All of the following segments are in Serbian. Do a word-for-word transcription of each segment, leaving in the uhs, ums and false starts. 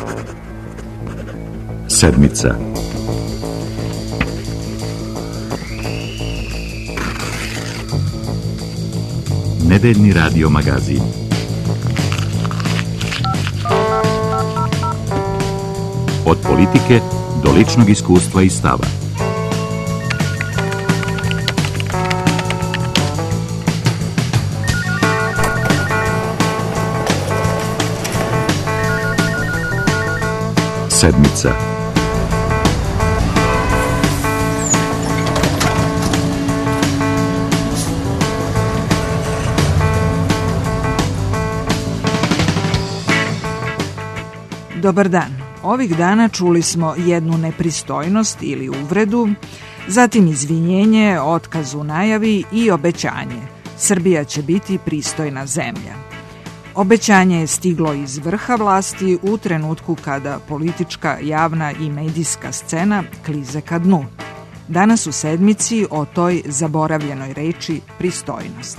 Sedmica. Nedeljni radio magazin. Od politike do ličnog iskustva i stava. Sedmica. Dobar dan. Ovih dana čuli smo jednu nepristojnost ili uvredu, zatim izvinjenje, otkaz u najavi i obećanje. Srbija će biti pristojna zemlja. Obećanje je stiglo iz vrha vlasti u trenutku kada politička, javna i medijska scena klize ka dnu. Danas u Sedmici o toj zaboravljenoj reči pristojnost.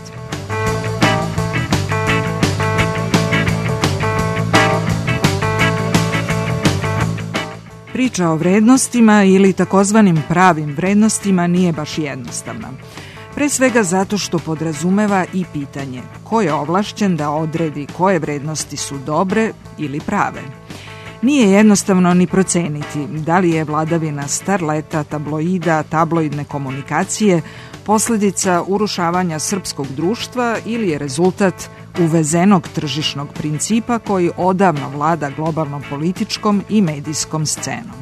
Priča o vrednostima ili takozvanim pravim vrednostima nije baš jednostavna. Pre svega zato što podrazumeva i pitanje ko je ovlašćen da odredi koje vrednosti su dobre ili prave. Nije jednostavno ni proceniti da li je vladavina starleta, tabloida, tabloidne komunikacije posljedica urušavanja srpskog društva ili je rezultat uvezenog tržišnog principa koji odavno vlada globalnom političkom i medijskom scenom.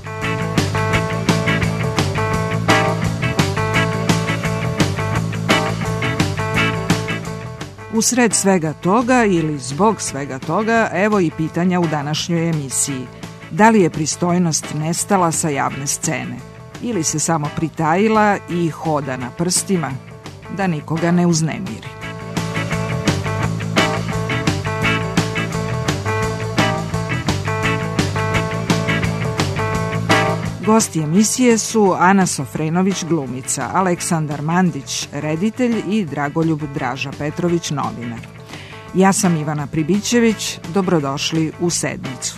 Usred svega toga ili zbog svega toga, evo i pitanja u današnjoj emisiji. Da li je pristojnost nestala sa javne scene? Ili se samo pritajila i hoda na prstima da nikoga ne uznemiri? Gosti emisije su Ana Sofrenović, glumica, Aleksandar Mandić, reditelj i Dragoljub Draža Petrović, novinar. Ja sam Ivana Pribićević, dobrodošli u Sedmicu.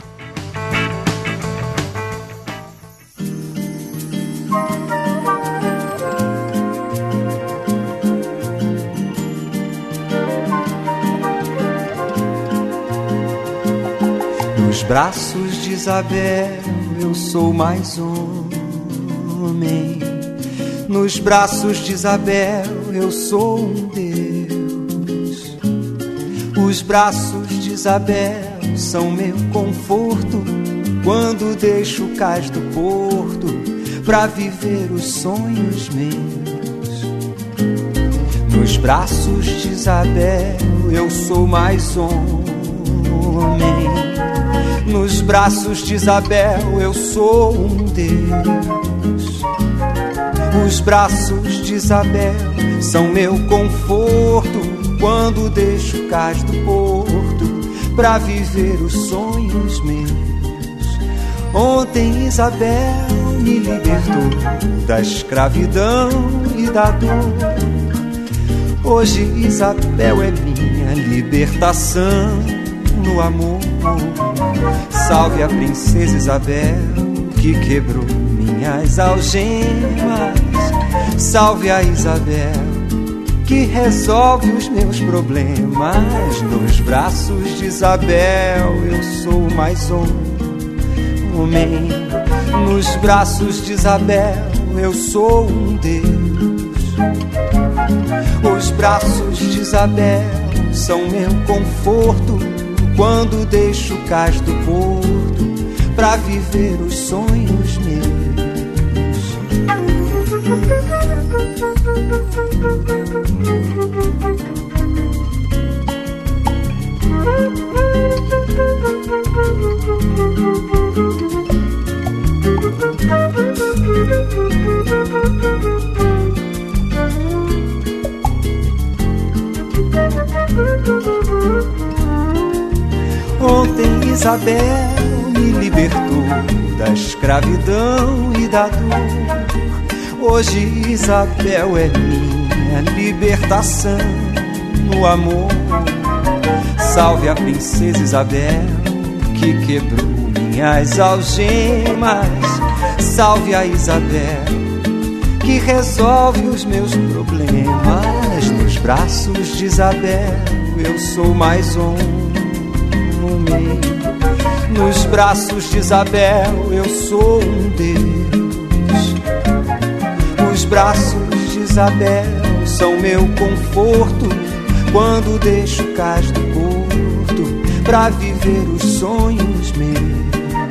Nos braços de Isabel eu sou mais homem. Nos braços de Isabel eu sou um Deus. Os braços de Isabel são meu conforto quando deixo o cais do porto pra viver os sonhos meus. Nos braços de Isabel eu sou mais homem. Nos braços de Isabel eu sou um Deus. Os braços de Isabel são meu conforto quando deixo o cais do porto pra viver os sonhos meus. Ontem Isabel me libertou da escravidão e da dor. Hoje Isabel é minha libertação no amor. Salve a princesa Isabel que quebrou minhas algemas. Salve a Isabel que resolve os meus problemas. Nos braços de Isabel eu sou mais homem. Nos braços de Isabel eu sou um Deus. Os braços de Isabel são meu conforto quando deixo o cais do porto pra viver os sonhos meus. Ontem Isabel me libertou da escravidão e da dor. Hoje Isabel é minha libertação no amor. Salve a princesa Isabel que quebrou minhas algemas. Salve a Isabel, que resolve os meus problemas. Nos braços de Isabel eu sou mais um homem. Nos braços de Isabel eu sou um Deus. Os braços de Isabel são meu conforto quando deixo o cais do porto pra viver os sonhos meus.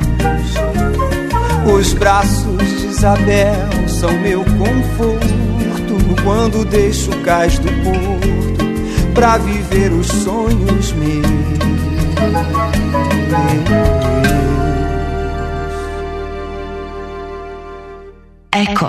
Os braços de Isabel são meu conforto quando deixo o cais do porto pra viver os sonhos meus. Eko.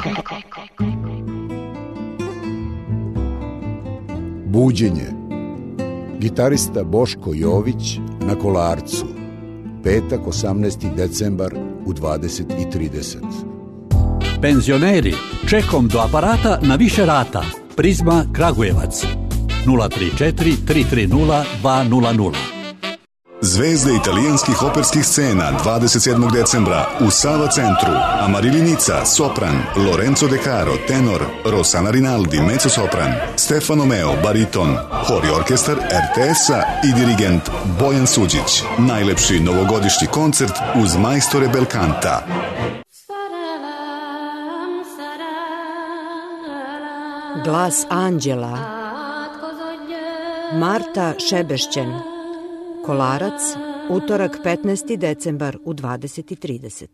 Buđenje. Gitarista Boško Jović na Kolarcu. Petak, osamnaesti decembar u dvadeset i trideset. Penzioneri, čekom do aparata na više rata. Prizma Kragujevac. nula tri četiri tri tri nula dva nula nula. Zvezde italijanskih operskih scena dvadeset sedmog decembra u Sava centru. Amarilinica, sopran, Lorenzo De Caro, tenor, Rossana Rinaldi, mezzosopran, Stefano Meo, bariton, hor i orkestar er te es-a i dirigent Bojan Suđić. Najlepši novogodišnji koncert uz majstore belkanta. Glas anđela. Marta Šebešćen. Kolarac, utorak petnaesti decembar u dvadeset i trideset.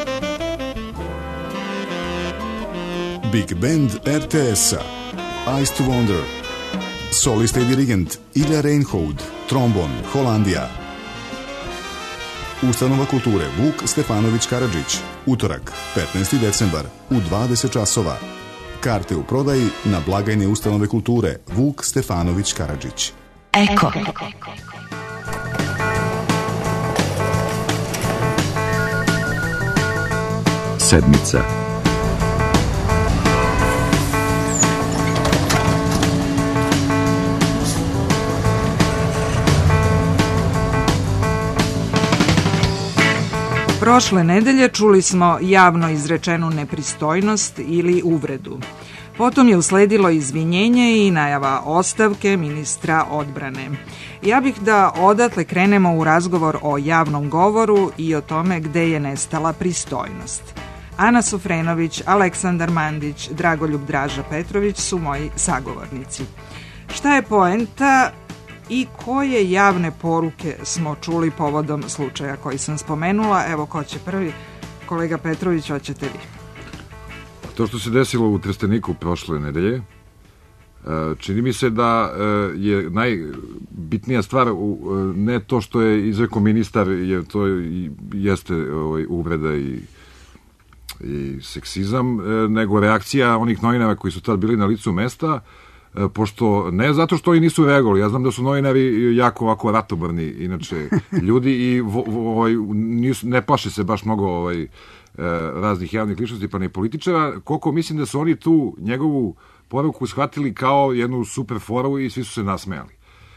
Big Band er te es-a, Eyes to Wonder, solista i dirigent Ilja Reinhold, trombon, Holandija. Ustanova kulture Vuk Stefanović Karadžić, utorak petnaesti decembar u dvadeset časova. Karte u prodaji na blagajne ustanove kulture Vuk Stefanović Karadžić. Eko. Sedmica. Prošle nedelje čuli smo javno izrečenu nepristojnost ili uvredu. Potom je usledilo izvinjenje i najava ostavke ministra odbrane. Ja bih da odatle krenemo u razgovor o javnom govoru i o tome gde je nestala pristojnost. Ana Sofrenović, Aleksandar Mandić, Dragoljub Draža Petrović su moji sagovornici. Šta je poenta i koje javne poruke smo čuli povodom slučaja koji sam spomenula? Evo, ko će prvi? Kolega Petrović, hoćete vi? To što se desilo u Trsteniku prošle nedelje, čini mi se da je najbitnija stvar ne to što je izrekao ministar, jer to jeste uvreda i i seksizam, nego reakcija onih novinara koji su tad bili na licu mesta, pošto ne zato što oni nisu reagovali, ja znam da su novinari jako ovako ratoborni inače ljudi i vo, vo, ovaj, nisu, ne plaše se baš mnogo ovaj, raznih javnih ličnosti pa ne političara, koliko mislim da su oni tu njegovu poruku shvatili kao jednu super foru i svi su se nasmejali.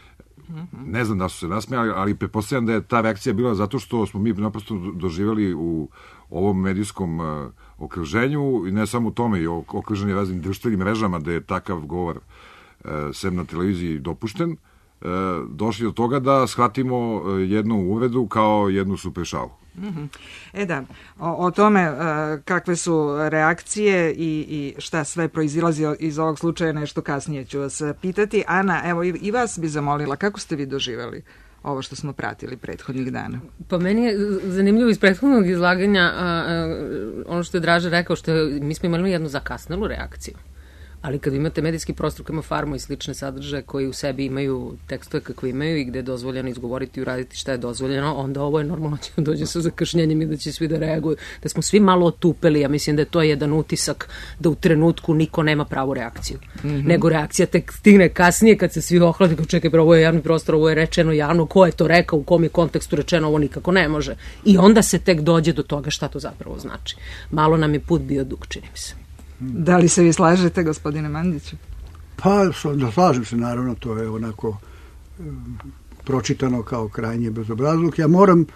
Ne znam da su se nasmejali, ali pretpostavljam da je ta reakcija bila zato što smo mi naprosto doživjeli u ovom medijskom uh, okruženju i ne samo u tome i okruženje raznim društvenim mrežama da je takav govor uh, sem na televiziji dopušten, uh, došli do toga da shvatimo uh, jednu uvredu kao jednu super šalu. Mm-hmm. E da, o, o tome uh, kakve su reakcije i, i šta sve proizilazi iz ovog slučaja nešto kasnije ću vas pitati. Ana, evo i, i vas bi zamolila, kako ste vi doživjeli ovo što smo pratili prethodnih dana? Pa meni je zanimljivo iz prethodnog izlaganja a, a, ono što je Draža rekao, što je, mi smo imali jednu zakasnelu reakciju. Ali kad imate medijski prostor koji ima Farmu i slične sadržaje koji u sebi imaju tekstove kakve imaju i gde je dozvoljeno izgovoriti i uraditi šta je dozvoljeno, onda ovo je normalno će dođe sa zakašnjenjem i da će svi da reaguju. Da smo svi malo otupeli, ja mislim da je to jedan utisak da u trenutku niko nema pravu reakciju. Mm-hmm. Nego reakcija tek stigne kasnije kad se svi ohlade, kao čekaj, ovo je javni prostor, ovo je rečeno javno, ko je to rekao, u kom je kontekstu rečeno, ovo nikako ne može. I onda se tek dođe do toga šta to zapravo znači. Malo nam je put bio dug, čini mi se. Da li se vi slažete, gospodine Mandiću? Pa, slažem se, naravno, to je onako um, pročitano kao krajnje bezobrazluk. Ja moram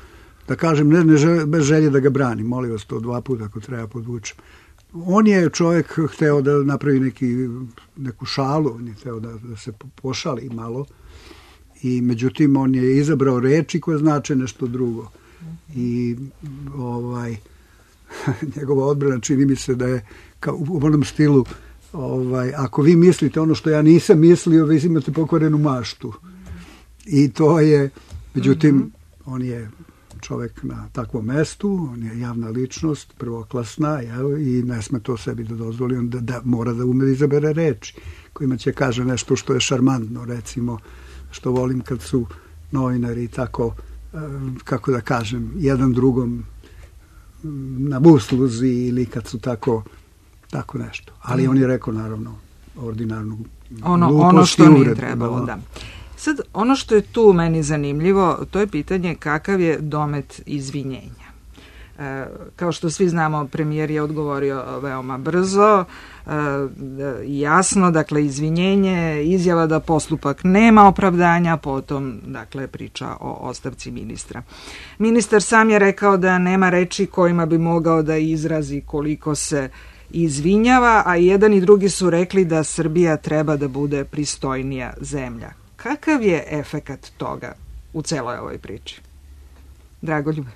da kažem, ne, ne želje, bez želje da ga branim, molim vas to dva puta ako treba podvučem. On je čovjek hteo da napravi neki, neku šalu, on je hteo da, da se pošali malo i međutim on je izabrao reči koje znače nešto drugo. I ovaj, njegova odbrana čini mi se da je kao u onom stilu ovaj, ako vi mislite ono što ja nisam mislio, vi imate pokvarenu maštu. I to je, međutim, mm-hmm. on je čovjek na takvom mestu, on je javna ličnost, prvoklasna, jel, i ne sme to sebi da dozvoli, on da, da mora da ume da izabere reči, kojima će kaže nešto što je šarmantno, recimo, što volim kad su novinari tako, kako da kažem, jedan drugom na usluzi ili kad su tako, tako nešto. Ali on je rekao, naravno, ordinarnu ono, ono što nije trebalo, da. Sad, ono što je tu meni zanimljivo, to je pitanje kakav je domet izvinjenja. E, kao što svi znamo, premijer je odgovorio veoma brzo, e, jasno, dakle, izvinjenje, izjava da postupak nema opravdanja, potom, dakle, priča o ostavci ministra. Ministar sam je rekao da nema reči kojima bi mogao da izrazi koliko se izvinjava, a jedan i drugi su rekli da Srbija treba da bude pristojnija zemlja. Kakav je efekat toga u celoj ovoj priči? Dragoljube?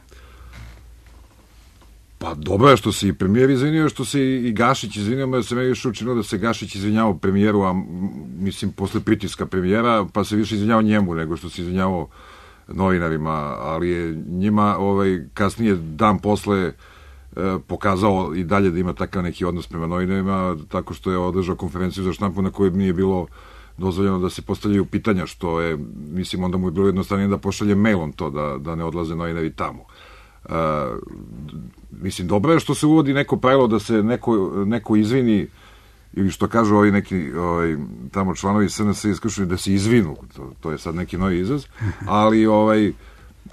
Pa dobro je što se i premijer izvinio, što se i Gašić izvinio, jer se meni još učinilo da se Gašić izvinjavao premijeru, a mislim posle pritiska premijera, pa se više izvinjavao njemu nego što se izvinjavao novinarima, ali je njima ovaj, kasnije dan posle e, pokazao i dalje da ima takav neki odnos prema novinarima, tako što je održao konferenciju za štampu na kojoj nije bilo dozvoljeno da se postavljaju pitanja, što je, mislim, onda mu je bilo jednostavnije da pošalje mailom to, da, da ne odlaze novinari tamo. Uh, mislim, dobro je što se uvodi neko pravilo da se neko, neko izvini, ili što kažu ovi neki ovaj, tamo članovi S N S iskušeni da se izvinu, to, to je sad neki novi izraz, ali ovaj, uh,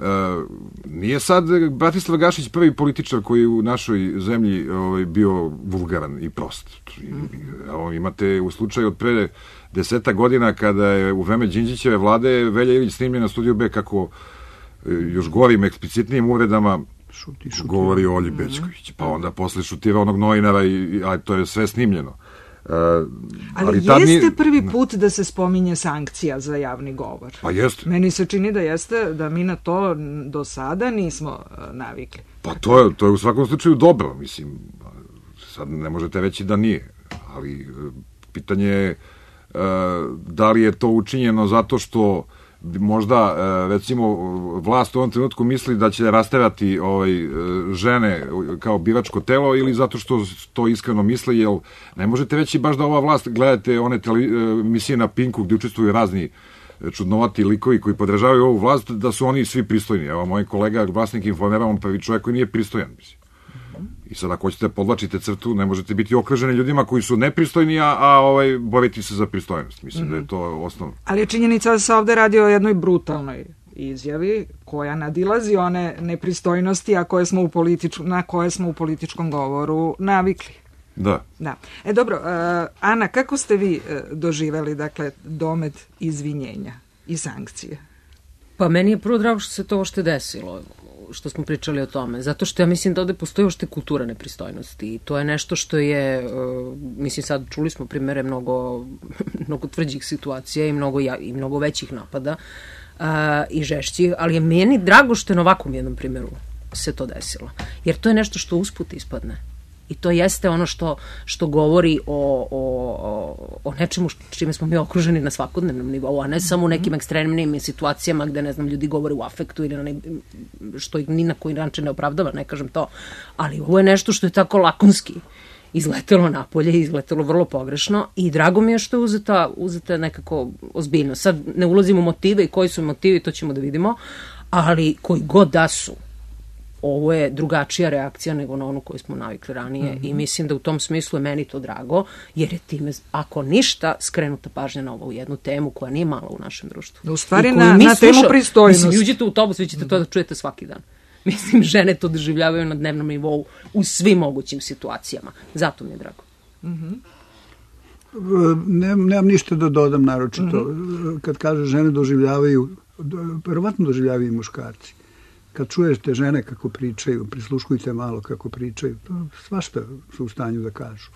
nije sad Bratislav Gašić prvi političar koji u našoj zemlji ovaj, bio vulgaran i prost. I, imate u slučaju od pre deseta godina kada je u vreme Đinđićeve vlade Velja Ilić snimljen na Studiju B kako još gorim, eksplicitnijim uvredama šuti, šuti. govori o Olji Bećković. Pa onda posle šutira onog novinara i a to je sve snimljeno. Uh, ali, ali jeste nije... prvi put da se spominje sankcija za javni govor. Pa jeste. Meni se čini da jeste, da mi na to do sada nismo uh, navikli. Pa to je, to je u svakom slučaju dobro, mislim. Sad ne možete reći da nije. Ali uh, pitanje je uh, da li je to učinjeno zato što možda, recimo, vlast u ovom trenutku misli da će rasterati ovaj, žene kao biračko telo ili zato što to iskreno misle, jer ne možete reći baš da ova vlast, gledate one emisije na Pinku gdje učestvuju razni čudnovati likovi koji podržavaju ovu vlast, da su oni svi pristojni. Evo, moj kolega, vlasnik Informera, on prvi čovjek koji nije pristojan, mislim. I sad ako hoćete podlačite crtu, ne možete biti okruženi ljudima koji su nepristojni, a, a ovaj, boriti se za pristojnost. Mislim mm-hmm. da je to osnovno. Ali je činjenica da se ovde radi o jednoj brutalnoj izjavi koja nadilazi one nepristojnosti a koje smo u politič... na koje smo u političkom govoru navikli. Da. da. E dobro, uh, Ana, kako ste vi uh, doživeli, dakle, domet izvinjenja i sankcije? Pa meni je prvo drago što se to ošte desilo, što smo pričali o tome, zato što ja mislim da ovde postoji ošte kultura nepristojnosti i to je nešto što je, uh, mislim sad čuli smo primere mnogo, mnogo tvrđih situacija i mnogo, ja, i mnogo većih napada uh, i žešćih, ali je meni drago što je na ovakvom jednom primjeru se to desilo, jer to je nešto što usput ispadne. I to jeste ono što, što govori o, o, o nečemu čime smo mi okruženi na svakodnevnom nivou, a ne samo u nekim ekstremnim situacijama gde, ne znam, ljudi govore u afektu ili na ne, što ih ni na koji način ne opravdava, ne kažem to. Ali ovo je nešto što je tako lakonski izletelo napolje, izletelo vrlo pogrešno i drago mi je što je uzeta, uzeta nekako ozbiljno. Sad ne ulazimo u motive i koji su motivi, to ćemo da vidimo, ali koji god da su, ovo je drugačija reakcija nego na onu koju smo navikli ranije mm-hmm. i mislim da u tom smislu je meni to drago, jer je time, ako ništa, skrenuta pažnja na ovu jednu temu koja nije mala u našem društvu. U stvari na, na temu pristojnosti. Mislim, uđete u autobus, vi ćete to da čujete svaki dan. Mislim, žene to doživljavaju na dnevnom nivou u svim mogućim situacijama. Zato mi je drago. Mm-hmm. Nem, nemam ništa da dodam naročito. Mm-hmm. Kad kaže žene doživljavaju, verovatno doživljavaju i muškarci. kad čujete žene kako pričaju, prisluškujte malo kako pričaju, to svašta su u stanju da kažu.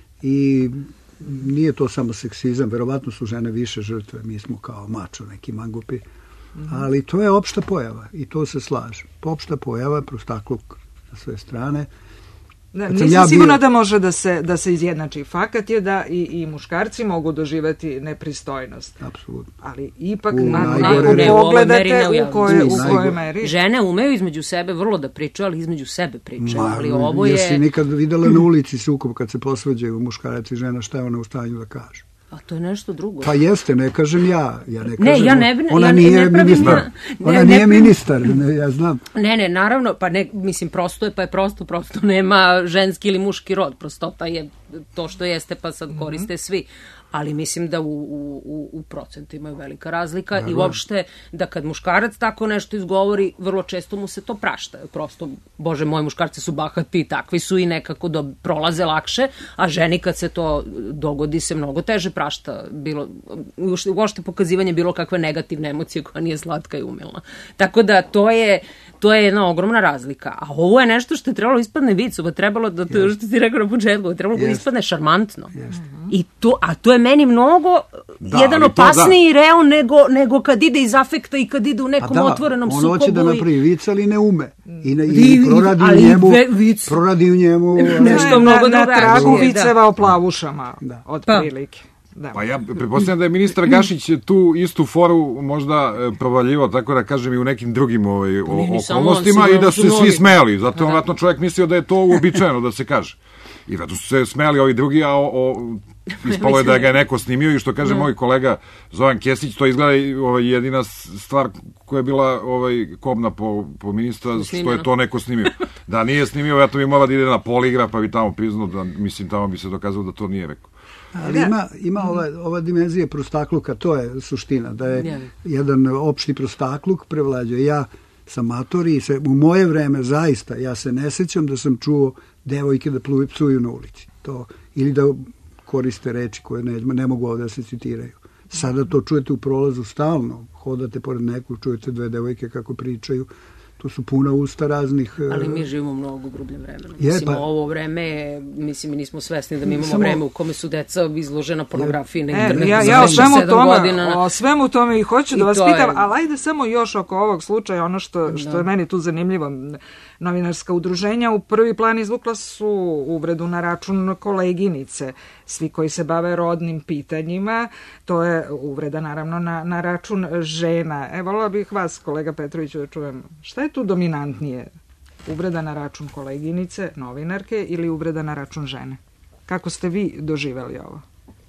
I nije to samo seksizam, verovatno su žene više žrtve, mi smo kao mačo, neki mangupi, ali to je opšta pojava i to se slaže. Opšta pojava, prostakluk na sve strane. Da, nisam ja sigurna bio... da može da se, da se izjednači. Fakat je da i, i muškarci mogu doživeti nepristojnost. Apsolutno. Ali ipak u na, najgore, pogledate u, u kojoj u kojoj meri. Žene umeju između sebe vrlo da pričaju, ali između sebe pričaju. Ma, ali ovo je... Jesi nikad videla na ulici sukob kad se posvađaju muškarac i žena, šta je ona u stanju da kaže? A to je nešto drugo. Pa jeste, ne kažem ja. ja ne, kažem, ne, ja ne, ona ja nije ne pravim, ministar. Ne, ona ne, nije ne, ministar, ne, ja znam. Ne, ne, naravno, pa ne, mislim, prosto je, pa je prosto, prosto nema ženski ili muški rod, prostota je to što jeste, pa sad koriste mm-hmm. svi. Ali mislim da u, u, u procentima je velika razlika. Naravno. I uopšte da kad muškarac tako nešto izgovori, vrlo često mu se to prašta. Prosto, bože moj, muškarci su bahati i takvi su i nekako da prolaze lakše, a ženi kad se to dogodi se mnogo teže prašta. Bilo, uopšte pokazivanje bilo kakve negativne emocije koja nije slatka i umilna. Tako da to je to je jedna ogromna razlika. A ovo je nešto što je trebalo ispadne vicova, trebalo da to yes. što ti rekao na početku, trebalo yes. da ispadne šarmantno. Yes. I to, a to je meni mnogo da, jedan opasniji da. reo nego, nego kad ide iz afekta i kad ide u nekom da, otvorenom sukobu. On hoće da napravi vic, ali ne ume. I, ne, i, I proradi u njemu, vic. proradi u njemu nešto mnogo na, na tragu viceva da. o plavušama, da. od prilike. Da. Pa ja pretpostavljam da je ministar Gašić tu istu foru možda provaljivao, tako da kažem, i u nekim drugim ovaj, okolnostima i da su se svi smeli. Zato je vratno čovjek mislio da je to uobičajeno da se kaže. I vratno su se smeli ovi drugi, a o, o, ispalo je da ga je neko snimio i što kaže no. moj kolega Zoran Kesić, to izgleda ovaj, jedina stvar koja je bila ovaj, kobna po, po ministra, što je to neko snimio. Da nije snimio, ja to bi morala da ide na poligraf, pa bi tamo priznao, da, mislim, tamo bi se dokazalo da to nije rekao. Ali ima, ima ova, ova dimenzija prostakluka, to je suština, da je ja. jedan opšti prostakluk prevlađuje. Ja sam mator i se, u moje vreme zaista, ja se ne sećam da sam čuo devojke da pluju, psuju na ulici. To, ili da koriste reči koje ne, ne mogu ovdje da se citiraju. Sada to čujete u prolazu stalno, hodate pored nekog, čujete dve devojke kako pričaju. To su puna usta raznih... Ali mi živimo mnogo grublje vremena. Je, mislim, pa, ovo vreme, mislim, mi nismo svesni da mi imamo samo, vreme u kome su deca izložena pornografiji na internetu. E, ja ja o, svemu tome, o svemu tome i hoću da vas pitam, je... ali ajde samo još oko ovog slučaja, ono što, što je meni tu zanimljivo. Novinarska udruženja u prvi plan izvukla su uvredu na račun koleginice. Svi koji se bave rodnim pitanjima, to je uvreda naravno na, na račun žena. E, volila bih vas, kolega Petroviću, da čujem, šta je tu dominantnije? Uvreda na račun koleginice, novinarke ili uvreda na račun žene? Kako ste vi doživeli ovo?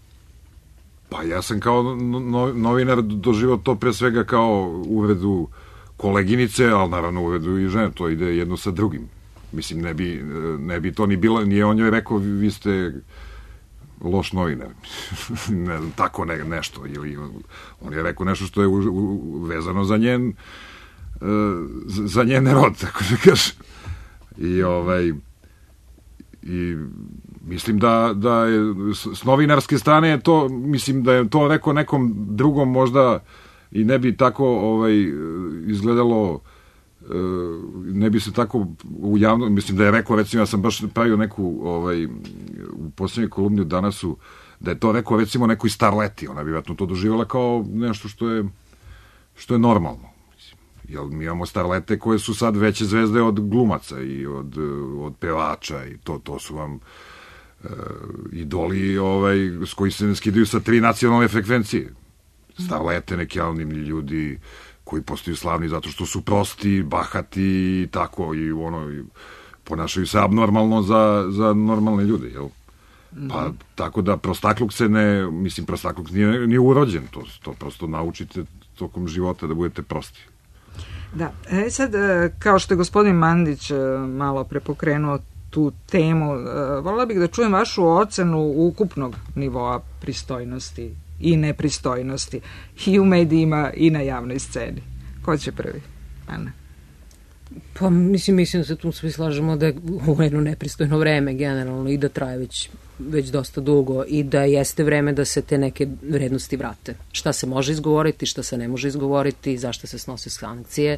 Pa ja sam kao no, novinar doživao to pre svega kao uvredu koleginice, ali naravno uvredu i žene, to ide jedno sa drugim. Mislim, ne bi, ne bi to ni bilo, nije on joj rekao, vi ste loš novinar. ne, tako ne, nešto. Ili, on je rekao nešto što je u, u, vezano za njen za njene rod, tako da kažem. I ovaj i mislim da, da je s novinarske strane je to, mislim da je to rekao nekom drugom možda i ne bi tako ovaj izgledalo, ne bi se tako u javno, mislim da je rekao, recimo ja sam baš pravio neku ovaj u posljednjoj kolumni u Danasu, da je to rekao recimo nekoj starleti, ona bi vjerojatno to doživjela kao nešto što je što je normalno. Jer mi imamo starlete koje su sad veće zvezde od glumaca i od, od pevača i to, to su vam e, idoli ovaj, s koji se ne skidaju sa tri nacionalne frekvencije. Starlete, neki anonimni ljudi koji postaju slavni zato što su prosti, bahati i tako i ono, i ponašaju se abnormalno za, za normalne ljude, jel? Pa, tako da prostakluk se ne, mislim, prostakluk nije, nije urođen, to, to prosto naučite tokom života da budete prosti. Da, e sad, kao što je gospodin Mandić malo prepokrenuo tu temu, voljela bih da čujem vašu ocenu ukupnog nivoa pristojnosti i nepristojnosti i u medijima i na javnoj sceni. Ko će prvi? Ana? Pa mislim, mislim da se tu svi slažemo da je ovo jedno nepristojno vreme generalno i da traje već, već dosta dugo i da jeste vreme da se te neke vrednosti vrate. Šta se može izgovoriti, šta se ne može izgovoriti, zašto se snose sankcije.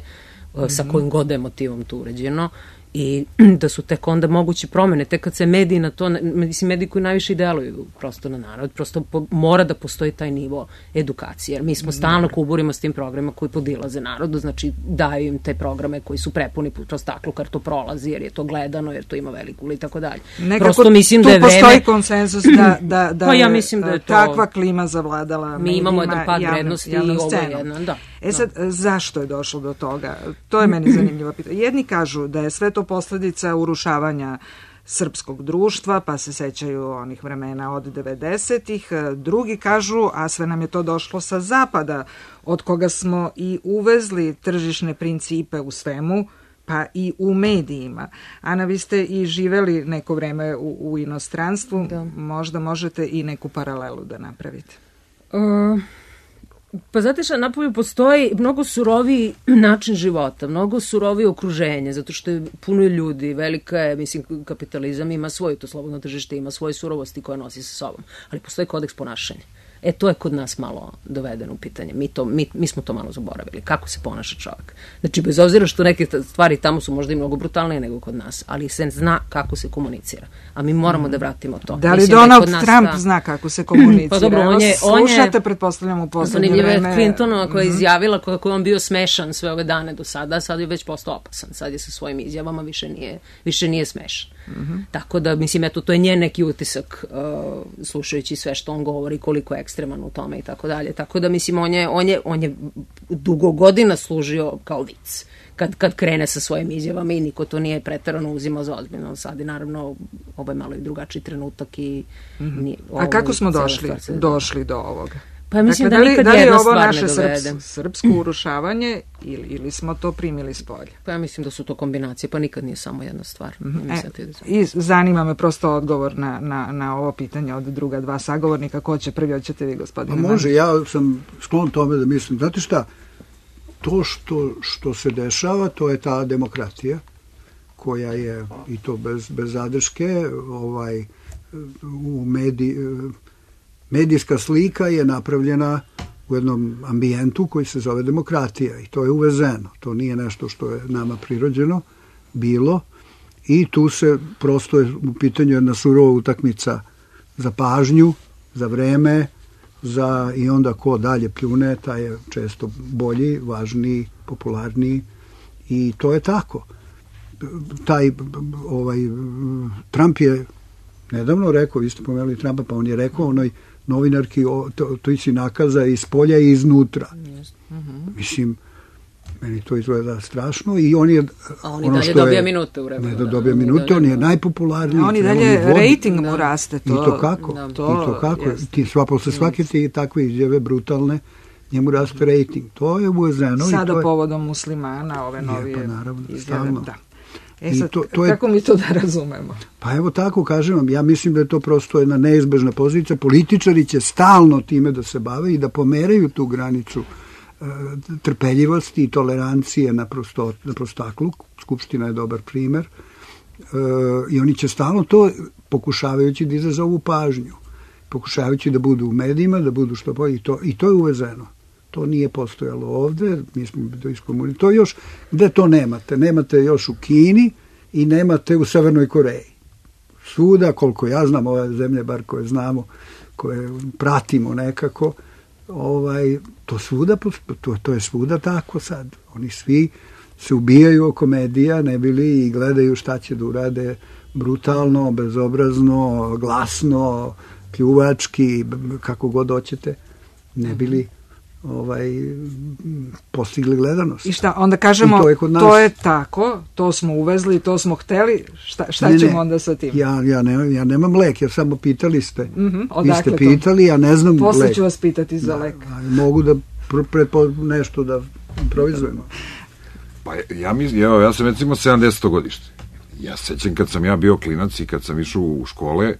mm-hmm. sa kojim god emotivom to uređeno, i da su tek onda moguće promene, tek kad se mediji na to, mislim, mediji koji najviše deluju prosto na narod, prosto po, mora da postoji taj nivo edukacije, jer mi smo stalno kuburimo s tim programima koji podilaze narodu, znači daju im te programe koji su prepuni kroz staklo, kar to prolazi, jer je to gledano, jer to ima veliku i tako dalje. Nekako prosto mislim tu da je vreme... postoji konsenzus da, da, da, pa ja je, mislim da je to... takva klima zavladala mi imamo jedan pad javnom, vrednosti javnom i ovo je scenom. jedan, da. E sad, no. zašto je došlo do toga? To je meni zanimljivo pitanje. Jedni kažu da je sve to posledica urušavanja srpskog društva, pa se sećaju onih vremena od devedesetih. Drugi kažu, a sve nam je to došlo sa zapada, od koga smo i uvezli tržišne principe u svemu, pa i u medijima. Ana, vi ste i živeli neko vreme u, u inostranstvu, da. Možda možete i neku paralelu da napravite. Uh... Pa znate šta, napolju postoji mnogo suroviji način života, mnogo surovije okruženje, zato što je puno ljudi, velika je, mislim, kapitalizam ima svoje, to slobodno tržište ima svoje surovosti koje nosi sa sobom, ali postoji kodeks ponašanja. E, to je kod nas malo dovedeno u pitanje. Mi, to, mi, mi smo to malo zaboravili. Kako se ponaša čovjek? Znači, bez obzira što neke stvari tamo su možda i mnogo brutalnije nego kod nas, ali se zna kako se komunicira. A mi moramo da vratimo to. Da li Mislim, Donald da Trump ta... zna kako se komunicira? Pa dobro, on je... On Slušate, je, pretpostavljam, u poslednje vreme. Zanimljivo je Clintonova koja je izjavila kako je on bio smešan sve ove dane do sada, sad je već postao opasan. Sad je sa svojim izjavama više nije, više nije smešan. Mm-hmm. Tako da, mislim, eto, to je njen neki utisak uh, slušajući sve što on govori, koliko je ekstreman u tome i tako dalje. Tako da, mislim, on je, on je, on je dugo godina služio kao vic kad, kad krene sa svojim izjavama i niko to nije preterano uzimao za ozbiljno. Sad je, naravno, ovo je malo i drugačiji trenutak i... Mm-hmm. Nije, A kako smo došli, došli do ovoga? Pa mislim dakle, da nikad da li, jedna stvar ne dovede. Da li je ovo naše srps, srpsko urušavanje ili, ili smo to primili s polja? Pa ja mislim da su to kombinacije, pa nikad nije samo jedna stvar. Mm-hmm. E, I zanima me prosto odgovor na, na, na ovo pitanje od druga dva sagovornika. Ko će prvi, hoćete vi, gospodine? Pa može, ja sam sklon tome da mislim. Znate šta, to što, što se dešava, to je ta demokratija koja je, i to bez, bez zadrške, ovaj, u mediji... Medijska slika je napravljena u jednom ambijentu koji se zove demokratija i to je uvezeno. To nije nešto što je nama prirođeno bilo i tu se prosto je u pitanju jedna surova utakmica za pažnju, za vreme, za i onda ko dalje pljune, taj je često bolji, važniji, popularniji i to je tako. Taj ovaj Trump je nedavno rekao, vi ste pomenuli Trumpa, pa on je rekao onoj novinarki, to, to ići nakaza iz polja i iznutra. Mm-hmm. Mislim, meni to izgleda strašno i on je... A on i dalje dobija minute u vremenu. Ne da dobija minute, on je najpopularniji. A on i dalje rejting mu raste. To, I to kako? Da, to, I to kako? Ti, sva, posle svake ti takve izjave brutalne, njemu raste rejting. To je uvezeno. Sada to je... povodom muslimana, ove novije je, pa naravno, izjave. Stalno. Da. E sad, to, to je, kako mi to da razumemo? Pa evo tako, kažem vam, ja mislim da je to prosto jedna neizbežna pozicija. Političari će stalno time da se bave i da pomeraju tu granicu e, trpeljivosti i tolerancije na, prosto, na prostakluk. Skupština je dobar primer. E, I oni će stalno to, pokušavajući da izazovu pažnju, pokušavajući da budu u medijima, da budu što bolje, i to, i to je uvezeno. To nije postojalo ovde, mi smo to iskomunili. To još, gde to nemate? Nemate još u Kini i nemate u Severnoj Koreji. Svuda, koliko ja znam, ove zemlje, bar koje znamo, koje pratimo nekako, ovaj, to, svuda, to, to je svuda tako sad. Oni svi se ubijaju oko medija, ne bili i gledaju šta će da urade brutalno, bezobrazno, glasno, pljuvački, kako god hoćete, ne bili ovaj postigli gledanost. I šta, onda kažemo, to je, to je tako, to smo uvezli, to smo hteli, šta, šta ne, ćemo ne, onda sa tim? Ja, ja, ne, ja nemam lek, jer samo pitali ste. Mm-hmm, vi ste pitali, ja ne znam Posle lek. Posle ću vas pitati za da, lek. Mogu da prepo, nešto da improvizujemo. Pa ja, mislim, evo, ja sam recimo sedamdeseto godište. Ja sećam kad sam ja bio klinac i kad sam išao u škole,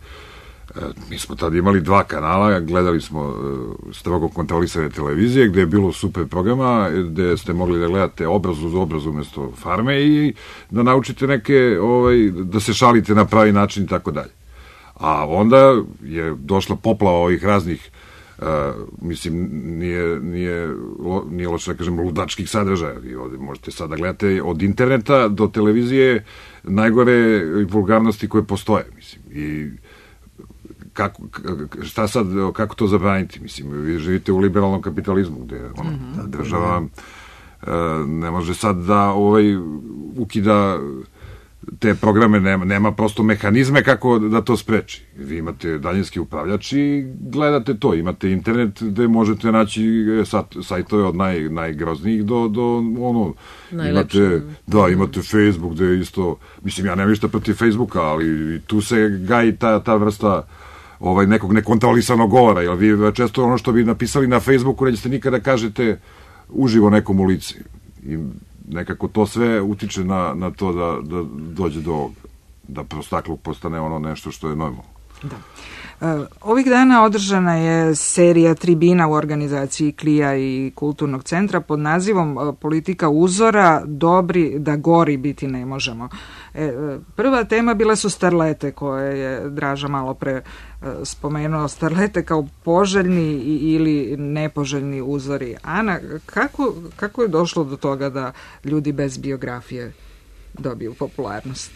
mi smo tada imali dva kanala, gledali smo strogo kontrolisane televizije, gde je bilo super programa, gde ste mogli da gledate obraz uz obraz umesto farme i da naučite neke, ovaj, da se šalite na pravi način i tako dalje. A onda je došla poplava ovih raznih Uh, mislim, nije, nije, lo, nije loše da kažem ludačkih sadržaja. Vi ovde možete sad da gledate od interneta do televizije najgore vulgarnosti koje postoje, mislim. I kako, šta sad, kako to zabraniti? Mislim, vi živite u liberalnom kapitalizmu, gde ono, mm-hmm. država uh, ne može sad da ovaj, ukida te programe, nema, nema prosto mehanizme kako da to spreči. Vi imate daljinski upravljač i gledate to. Imate internet gde možete naći sajtove od naj, najgroznijih do, do ono, najlepše. Imate, da, imate Facebook gde isto, mislim, ja nemam ništa protiv Facebooka, ali tu se gaji ta, ta vrsta ovaj, nekog nekontrolisanog govora, jer vi često ono što bi napisali na Facebooku nećete nikada kažete uživo nekom u lice. I nekako to sve utiče na, na to da, da dođe do ovoga, da prostakluk postane ono nešto što je normalno. Da. E, ovih dana održana je serija tribina u organizaciji Klija i Kulturnog centra pod nazivom Politika uzora, dobri da gori biti ne možemo. E, prva tema bile su starlete koje je Draža malo pre spomenuo, starlete kao poželjni ili nepoželjni uzori. Ana, kako, kako je došlo do toga da ljudi bez biografije dobiju popularnost?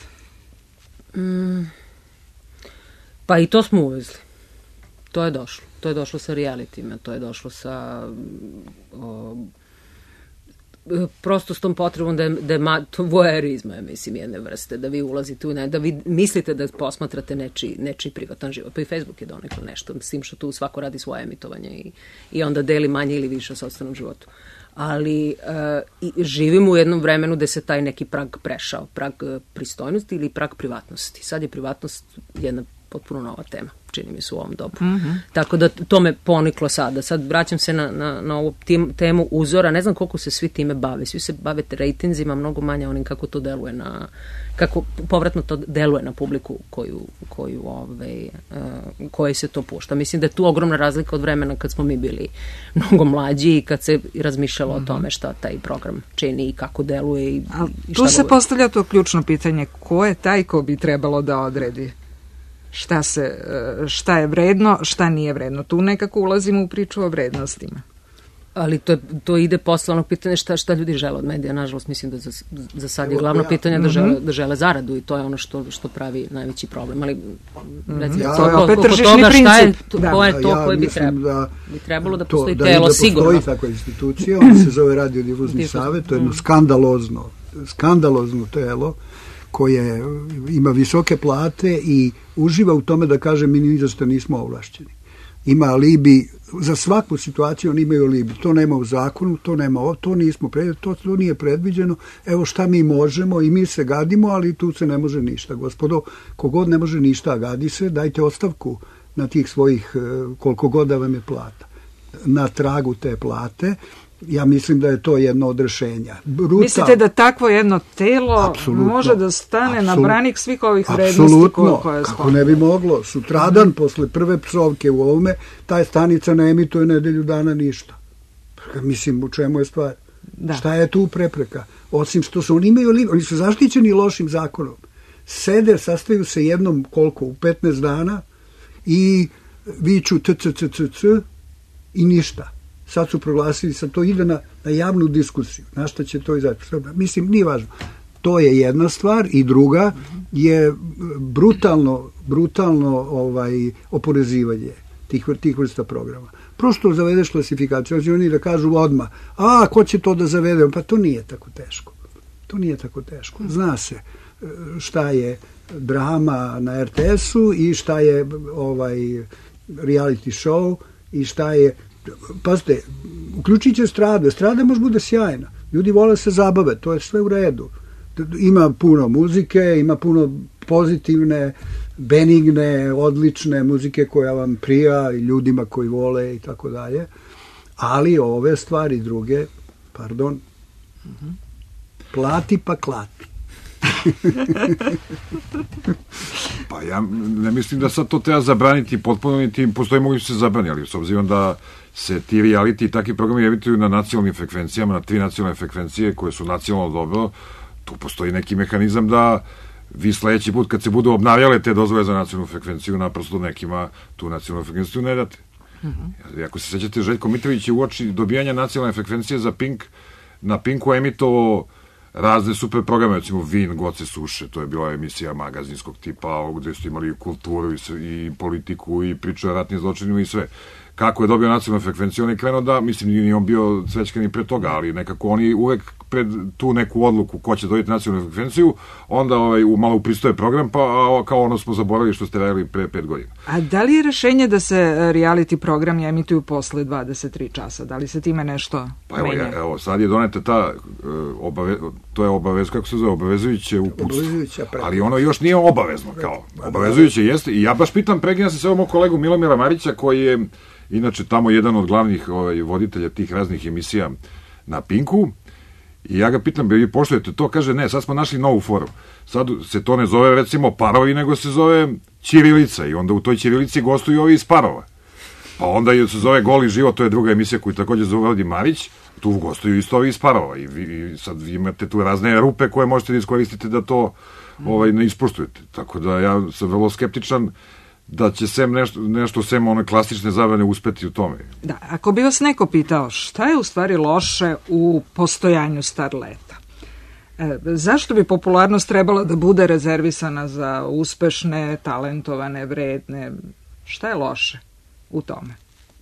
Mm, pa i to smo uvezli. To je došlo. To je došlo sa realitima, to je došlo sa o, prosto s tom potrebom da je, da je ma, to vojerizma je, mislim, jedne vrste, da vi ulazite u ne, da vi mislite da posmatrate nečiji, nečiji privatan život. Pa i Facebook je donekle nešto, s tim što tu svako radi svoje emitovanje i, i onda deli manje ili više o sopstvenom životu. Ali uh, i živimo u jednom vremenu gde se taj neki prag prešao, prag pristojnosti ili prag privatnosti. Sad je privatnost jedna potpuno nova tema, čini mi se u ovom dobu. Mm-hmm. Tako da to me poniklo sada. Sad vraćam se na, na, na ovu tim, temu uzora. Ne znam koliko se svi time bave. Svi se bavite rejtinzima, mnogo manje onim kako to deluje na, kako povratno to deluje na publiku koju, koju ovaj, uh, koji se to pušta. Mislim da je tu ogromna razlika od vremena kad smo mi bili mnogo mlađi i kad se razmišljalo mm-hmm. o tome šta taj program čini i kako deluje. I, A, i tu se deluje. Postavlja to ključno pitanje, ko je taj ko bi trebalo da odredi šta, se, šta je vredno, šta nije vredno. Tu nekako ulazimo u priču o vrednostima. Ali to, to ide posle onog pitanja šta, šta ljudi žele od medija. Nažalost, mislim da za, za sad je glavno pitanje da žele, da žele zaradu i to je ono što, što pravi najveći problem. Ali recimo, ja, to, to je opet tržišni toga, princip. Šta je, to, da, ko je to ja koje bi, treba, da, bi trebalo da to, postoji da, telo, da sigurno. Da postoji takva institucija, ona se zove radiodifuzni savet, to je jedno skandalozno, skandalozno telo koje ima visoke plate i uživa u tome da kaže mi ni zašto nismo ovlašćeni. Ima alibi, za svaku situaciju oni imaju alibi. To nema u zakonu, to nema, to nismo pred, to, to nije predviđeno. Evo šta mi možemo i mi se gadimo, ali tu se ne može ništa. Gospodo, kogod ne može ništa, gadi se, dajte ostavku na tih svojih koliko god da vam je plata. Na tragu te plate, ja mislim da je to jedno od rešenja. Brutal. Mislite da takvo jedno telo apsolutno, može da stane apsolutno, na branik svih ovih vrednosti koje, koje je kako ne bi moglo. Sutradan, mm. posle prve psovke u ovome, taj stanica ne emituje nedelju dana ništa. Mislim, u čemu je stvar? Da. Šta je tu prepreka? Osim što su, oni imaju, oni su zaštićeni lošim zakonom. Sede, sastaju se jednom koliko, u petnaest dana i viču t, c, c, c, c i ništa. Sad su proglasili, sad to ide na, na javnu diskusiju. Na šta će to izaći? Mislim, nije važno. To je jedna stvar i druga je brutalno, brutalno ovaj, oporezivanje tih, tih vrsta programa. Prosto zavedeš klasifikaciju, znači oni da kažu odmah, a, ko će to da zavede? Pa to nije tako teško. To nije tako teško. Zna se šta je drama na er te esu i šta je ovaj reality show i šta je. Pazite, uključit će estradu. Estrada može bude sjajna. Ljudi vole se zabave, to je sve u redu. Ima puno muzike, ima puno pozitivne, benigne, odlične muzike koja vam prija i ljudima koji vole i tako dalje. Ali ove stvari druge, pardon, plati pa klati. Pa ja ne mislim da sad to treba zabraniti potpuno, niti postoji moguće se zabrani, ali s obzirom da se ti reality i takvi programi emituju na nacionalnim frekvencijama, na tri nacionalne frekvencije koje su nacionalno dobro, tu postoji neki mehanizam da vi sledeći put kad se budu obnavljale te dozvole za nacionalnu frekvenciju, naprosto nekima tu nacionalnu frekvenciju ne date. Uh-huh. Ako se sećate, Željko Mitrović je uoči dobijanja nacionalne frekvencije za Pink, na Pinku emitovao razne super programe, recimo Vin, Goce suše, to je bila emisija magazinskog tipa, gde su imali i kulturu i, i politiku i priču o ratnim zločinima i sve. Kako je dobio nacionalnu frekvenciju, on je krenuo da, mislim, nije on bio cvećkan i pre toga, ali nekako oni uvek pred tu neku odluku ko će dobiti nacionalnu frekvenciju, onda ovaj, u, malo upristoje program, pa a, kao ono smo zaboravili što ste radili pre pet godina. A da li je rešenje da se reality programi emituju posle dvadeset tri časa? Da li se time nešto pa evo, menja? Evo, sad je doneta ta, uh, obave, to je obavez, kako se zove, obavezujuće uputstvo. Ali ono još nije obavezno, kao. Obavezujuće jeste, i ja baš pitam, pregledam se sve ovog kolegu Milomira Marića, koji je inače tamo jedan od glavnih ovaj, voditelja tih raznih emisija na Pinku, i ja ga pitam, vi poštujete to? Kaže, ne, sad smo našli novu foru. Sad se to ne zove, recimo, parovi, nego se zove ćirilica, i onda u toj ćirilici gostuju ovi iz parova. Pa onda se zove Goli život, to je druga emisija koju takođe zove Vladi Marić, tu gostuju isto ovi iz parova, i, vi, i sad vi imate tu razne rupe koje možete da iskoristite da to ovaj, ne ispoštujete. Tako da ja sam vrlo skeptičan da će sem nešto, nešto sem one klasične zabrane uspeti u tome. Da, ako bi vas neko pitao šta je u stvari loše u postojanju starleta? E, zašto bi popularnost trebala da bude rezervisana za uspešne, talentovane, vredne? Šta je loše u tome?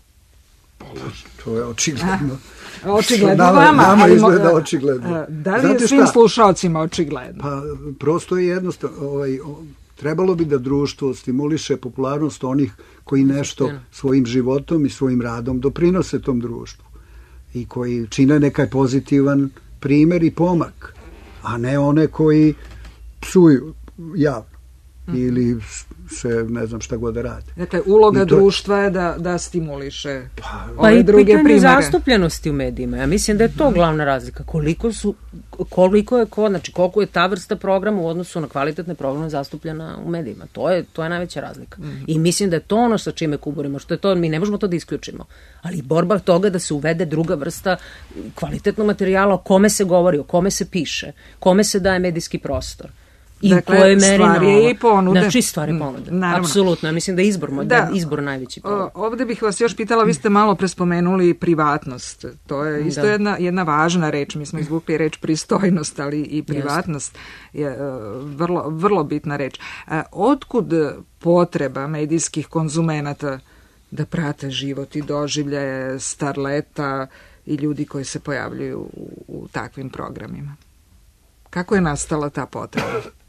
To je očigledno. A, očigledno nama, vama. Nama ali, izgleda očigledno. Da li je svim slušalcima očigledno? Pa, prosto je jednostavno. Ovaj, trebalo bi da društvo stimuliše popularnost onih koji nešto svojim životom i svojim radom doprinose tom društvu i koji čine nekaj pozitivan primer i pomak, a ne one koji psuju javno mm. ili se ne znam šta god da rade. Dakle, uloga to... društva je da, da stimuliše pa, ove pa druge primere. Pa i pitanje zastupljenosti u medijima. Ja mislim da je to glavna razlika. Koliko su, koliko je ko, znači koliko je ta vrsta programa u odnosu na kvalitetne programe zastupljena u medijima. To je, to je najveća razlika. Mm. I mislim da je to ono sa čime kuburimo, što je to, mi ne možemo to da isključimo. Ali borba toga da se uvede druga vrsta kvalitetnog materijala o kome se govori, o kome se piše, kome se daje medijski prostor. I dakle, koje meri stvari na i ponude. Znači, stvari ponude. Naravno. Apsolutno. Ja mislim da je izbor, da. Da izbor najveći problem. Ovde bih vas još pitala, vi ste malo prespomenuli privatnost. To je isto da. jedna, jedna važna reč. Mi smo izvukli reč pristojnost, ali i privatnost je uh, vrlo, vrlo bitna reč. Uh, otkud potreba medijskih konzumenata da prate život i doživljaje starleta i ljudi koji se pojavljuju u, u takvim programima? Kako je nastala ta potreba?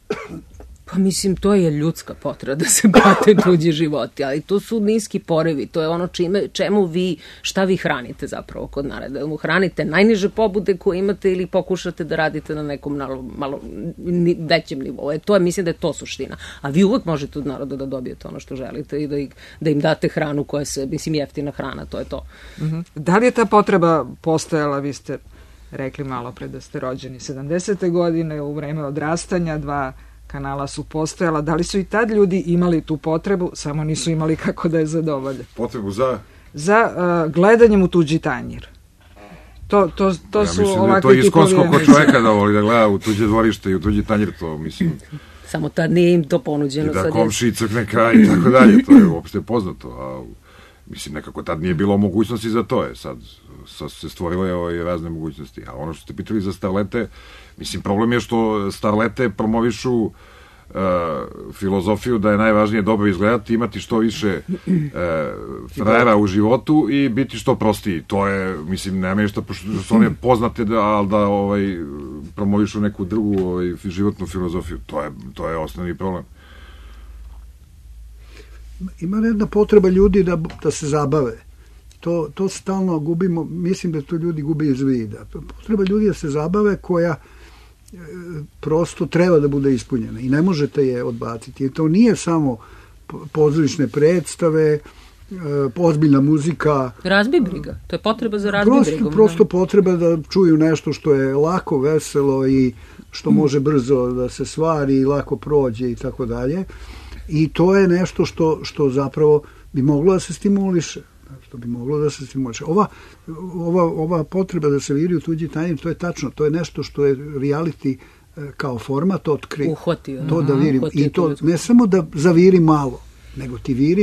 Pa mislim, to je ljudska potreba da se prate tuđi životi, ali to su niski porevi, to je ono čime, čemu vi, šta vi hranite zapravo kod naroda. Da mu hranite najniže pobude koje imate ili pokušate da radite na nekom malo, malo većem nivou. E, to je, mislim da je to suština. A vi uvek možete od naroda da dobijete ono što želite i da, ih, da im date hranu koja se, mislim, jeftina hrana, to je to. Uh-huh. Da li je ta potreba postojala, vi ste rekli malo pre da ste rođeni sedamdesete godine, u vreme odrastanja, dva kanala su postojala. Da li su i tad ljudi imali tu potrebu, samo nisu imali kako da je zadovolje? Potrebu za? Za uh, gledanjem u tuđi tanjir. To, to, to ja su mislim ovakve da je to iskonsko kod čoveka da voli da gleda u tuđe dvorište i u tuđi tanjir, to mislim. Samo tad nije im to ponuđeno. I da komši crkne kraj i tako dalje, to je uopšte poznato. A mislim, nekako tad nije bilo mogućnosti za to, je sad sad se stvorile ove razne mogućnosti. A ono što ste pitali za starlete, mislim, problem je što starlete promovišu uh, filozofiju da je najvažnije dobro izgledati, imati što više uh, frajera u životu i biti što prostiji. To je, mislim, nema ništa, pošto su one poznate da, ali da ovaj, promovišu neku drugu ovaj, životnu filozofiju. To je, to je osnovni problem. Ima jedna potreba ljudi da, da se zabave. To, to stalno gubimo, mislim da to ljudi gube iz vida. Potreba ljudi da se zabave koja e, prosto treba da bude ispunjena i ne možete je odbaciti. I to nije samo pozorišne predstave, e, ozbiljna muzika. Razbi briga, to je potreba za razbi prosto, brigom. Prosto potreba da čuju nešto što je lako, veselo i što mm. može brzo da se stvari i lako prođe i tako dalje. I to je nešto što, što zapravo bi moglo da se stimuliše. Što bi moglo da se stimuliše. Ova, ova, ova potreba da se viri u tuđi tanjir, to je tačno. To je nešto što je reality kao format otkrio. Uhvatio. To da virim. I to ne samo da zaviri malo, nego ti virim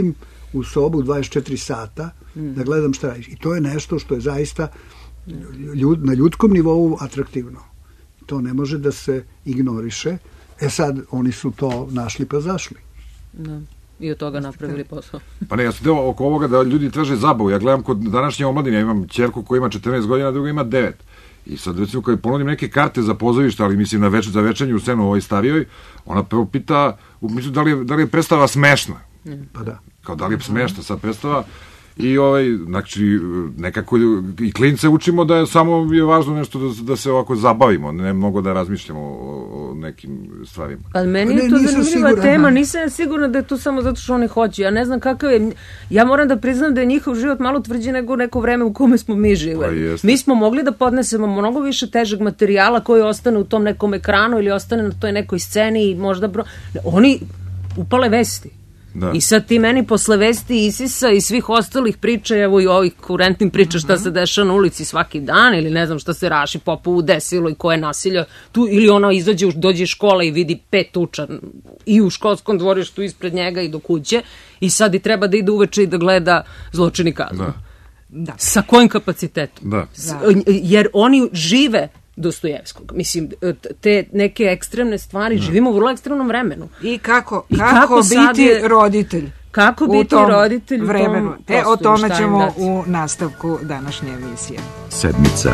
u sobu dvadeset četiri sata mm. da gledam šta radiš. I to je nešto što je zaista ljud, na ljudskom nivou atraktivno. To ne može da se ignoriše. E sad, oni su to našli pa zašli. Da. I od toga napravili posao. Pa ne, ja sam teo oko ovoga da ljudi traže zabavu. Ja gledam kod današnje omladine, ja imam ćerku koja ima četrnaest godina, druga ima devet. I sad, recimo, kad ponudim neke karte za pozorište, ali mislim na več, za večernju scenu u ovoj starijoj, ona prvo pita, mislim, da li je, da li je predstava smešna? Pa da. Kao da li je smešna sad predstava? I ovaj, znači, nekako i klince učimo da je samo je važno nešto da, da se ovako zabavimo, ne mnogo da razmišljamo o, o nekim stvarima. Pa meni je to zanimljiva tema, nisam sigurna da je to samo zato što oni hoće. Ja ne znam kakav je, ja moram da priznam da je njihov život malo tvrđi nego neko vreme u kome smo mi živeli. Pa mi smo mogli da podnesemo mnogo više težeg materijala koji ostane u tom nekom ekranu ili ostane na toj nekoj sceni i možda bro... Oni upale vesti. Da. I sad ti meni posle vesti Isisa i svih ostalih priča, evo i ovih kurentnim priča šta se dešava na ulici svaki dan ili ne znam šta se Raši Popovu desilo i koje nasilje tu, ili ona izađe, dođe iz škola i vidi pet tuča i u školskom dvorištu ispred njega i do kuće i sad i treba da ide uveče i da gleda Zločin i kaznu. Da. Da. Sa kojim kapacitetom? Da. Jer oni žive Dostojevskog. Mislim, te neke ekstremne stvari, da. Živimo u vrlo ekstremnom vremenu. I kako, I kako, kako biti je, roditelj? Kako biti roditelj vremenu? u tom E, o tome ćemo u nastavku današnje emisije. Sedmica.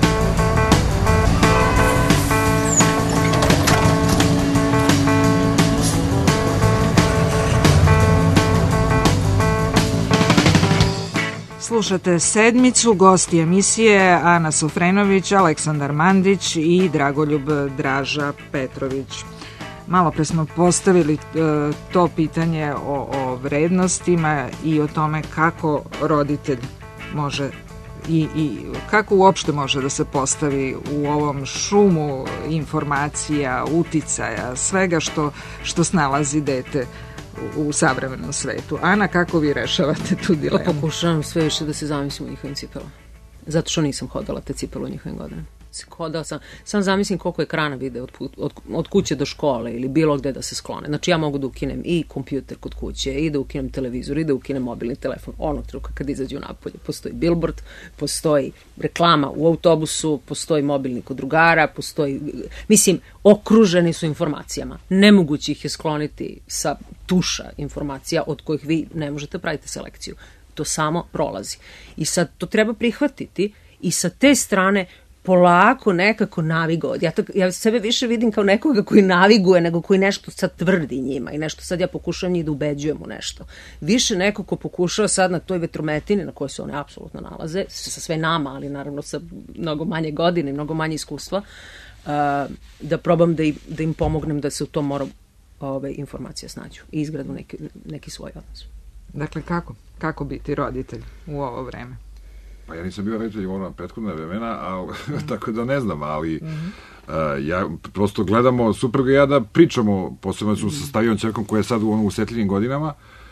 Slušate Sedmicu, gosti emisije Ana Sofrenović, Aleksandar Mandić i Dragoljub Draža Petrović. Malo pre smo postavili e, to pitanje o, o vrednostima i o tome kako roditelj može i, i kako uopšte može da se postavi u ovom šumu informacija, uticaja, svega što, što snalazi dete u savremenom svetu. Ana, kako vi rešavate tu dilemu? Pa pokušavam sve više da se zamislim u njihovim cipelama. Zato što nisam hodala te cipele u njihovim godinama. Hodala sam, sam zamislim koliko ekrana vide od, od, od kuće do škole ili bilo gde da se sklone. Znači ja mogu da ukinem i kompjuter kod kuće, i da ukinem televizor, i da ukinem mobilni telefon. Onog trenutka kad izađu napolje. Postoji billboard, postoji reklama u autobusu, postoji mobilni kod drugara, postoji, mislim, okruženi su informacijama. Nemoguće ih je skloniti sa tuša informacija od kojih vi ne možete praviti selekciju. To samo prolazi. I sad to treba prihvatiti i sa te strane polako nekako navigovati. Ja, ja sebe više vidim kao nekoga koji naviguje nego koji nešto sad tvrdi njima i nešto sad ja pokušavam njih da ubeđujem u nešto. Više neko ko pokušava sad na toj vetrometini na kojoj se one apsolutno nalaze, sa sve nama, ali naravno sa mnogo manje godine i mnogo manje iskustva, uh, da probam da, i, da im pomognem da se u tom moru ove, informacija snađu i izgradu neki, neki svoj odnos. Dakle, kako? Kako biti roditelj u ovo vreme? Pa ja nisam bio roditelj u ona prethodna vremena, ali, mm. tako da ne znam, ali mm-hmm. uh, ja prosto gledamo supruga i ja da pričamo, posebno su mm. sa starijom ćerkom koja je sad u, ono, u setljivim godinama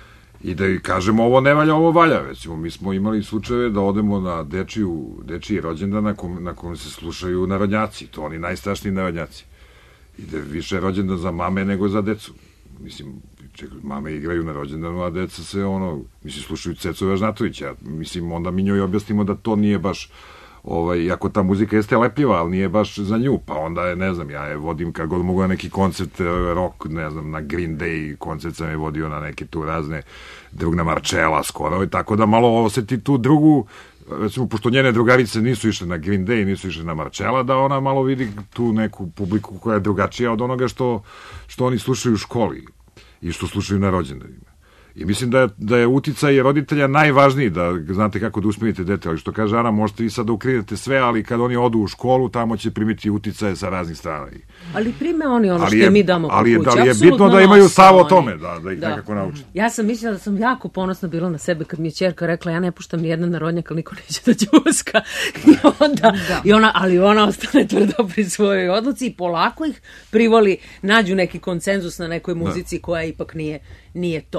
i da kažemo ovo ne valja, ovo valja. Recimo, mi smo imali slučajeve da odemo na dečiju, dečiji rođendan na kom, na kom se slušaju narodnjaci, to oni najstrašniji narodnjaci. I da je više rođendan za mame nego za decu. Mislim, čekaj, mame igraju na rođendanu, a deca se, ono, mislim, slušaju Cecu Vežnatovića. Mislim, onda mi njoj objasnimo da to nije baš, ovaj, iako ta muzika jeste lepljiva, ali nije baš za nju. Pa onda je, ne znam, ja je vodim kad god mogu na neki koncert rock, ne znam, na Green Day koncert sam je vodio na neke tu razne drugna Marčela skoro, i tako da malo oseti tu drugu, recimo, pošto njene drugarice nisu išle na Green Day, nisu išle na Marčela, da ona malo vidi tu neku publiku koja je drugačija od onoga što, što oni slušaju u školi i što slušaju na rođendanima. I mislim da je, da je uticaj roditelja najvažniji, da znate kako da usmjerite dete, ali što kaže Ana, možete vi sad da ukrinete sve, ali kad oni odu u školu, tamo će primiti uticaje sa raznih strana. Ali prime oni ono što je, mi damo po ali, kući. Ali je bitno da imaju stav o tome, da, da ih da. nekako nauči. Ja sam mislila da sam jako ponosna bila na sebe kad mi je ćerka rekla ja ne puštam ni jedan narodnjak, ali niko neće da đuska. I onda, da. i ona, ali ona ostane tvrdo pri svojoj odluci i polako ih privoli, nađu neki konsenzus na nekoj muzici da. koja ipak nije nije to. Tako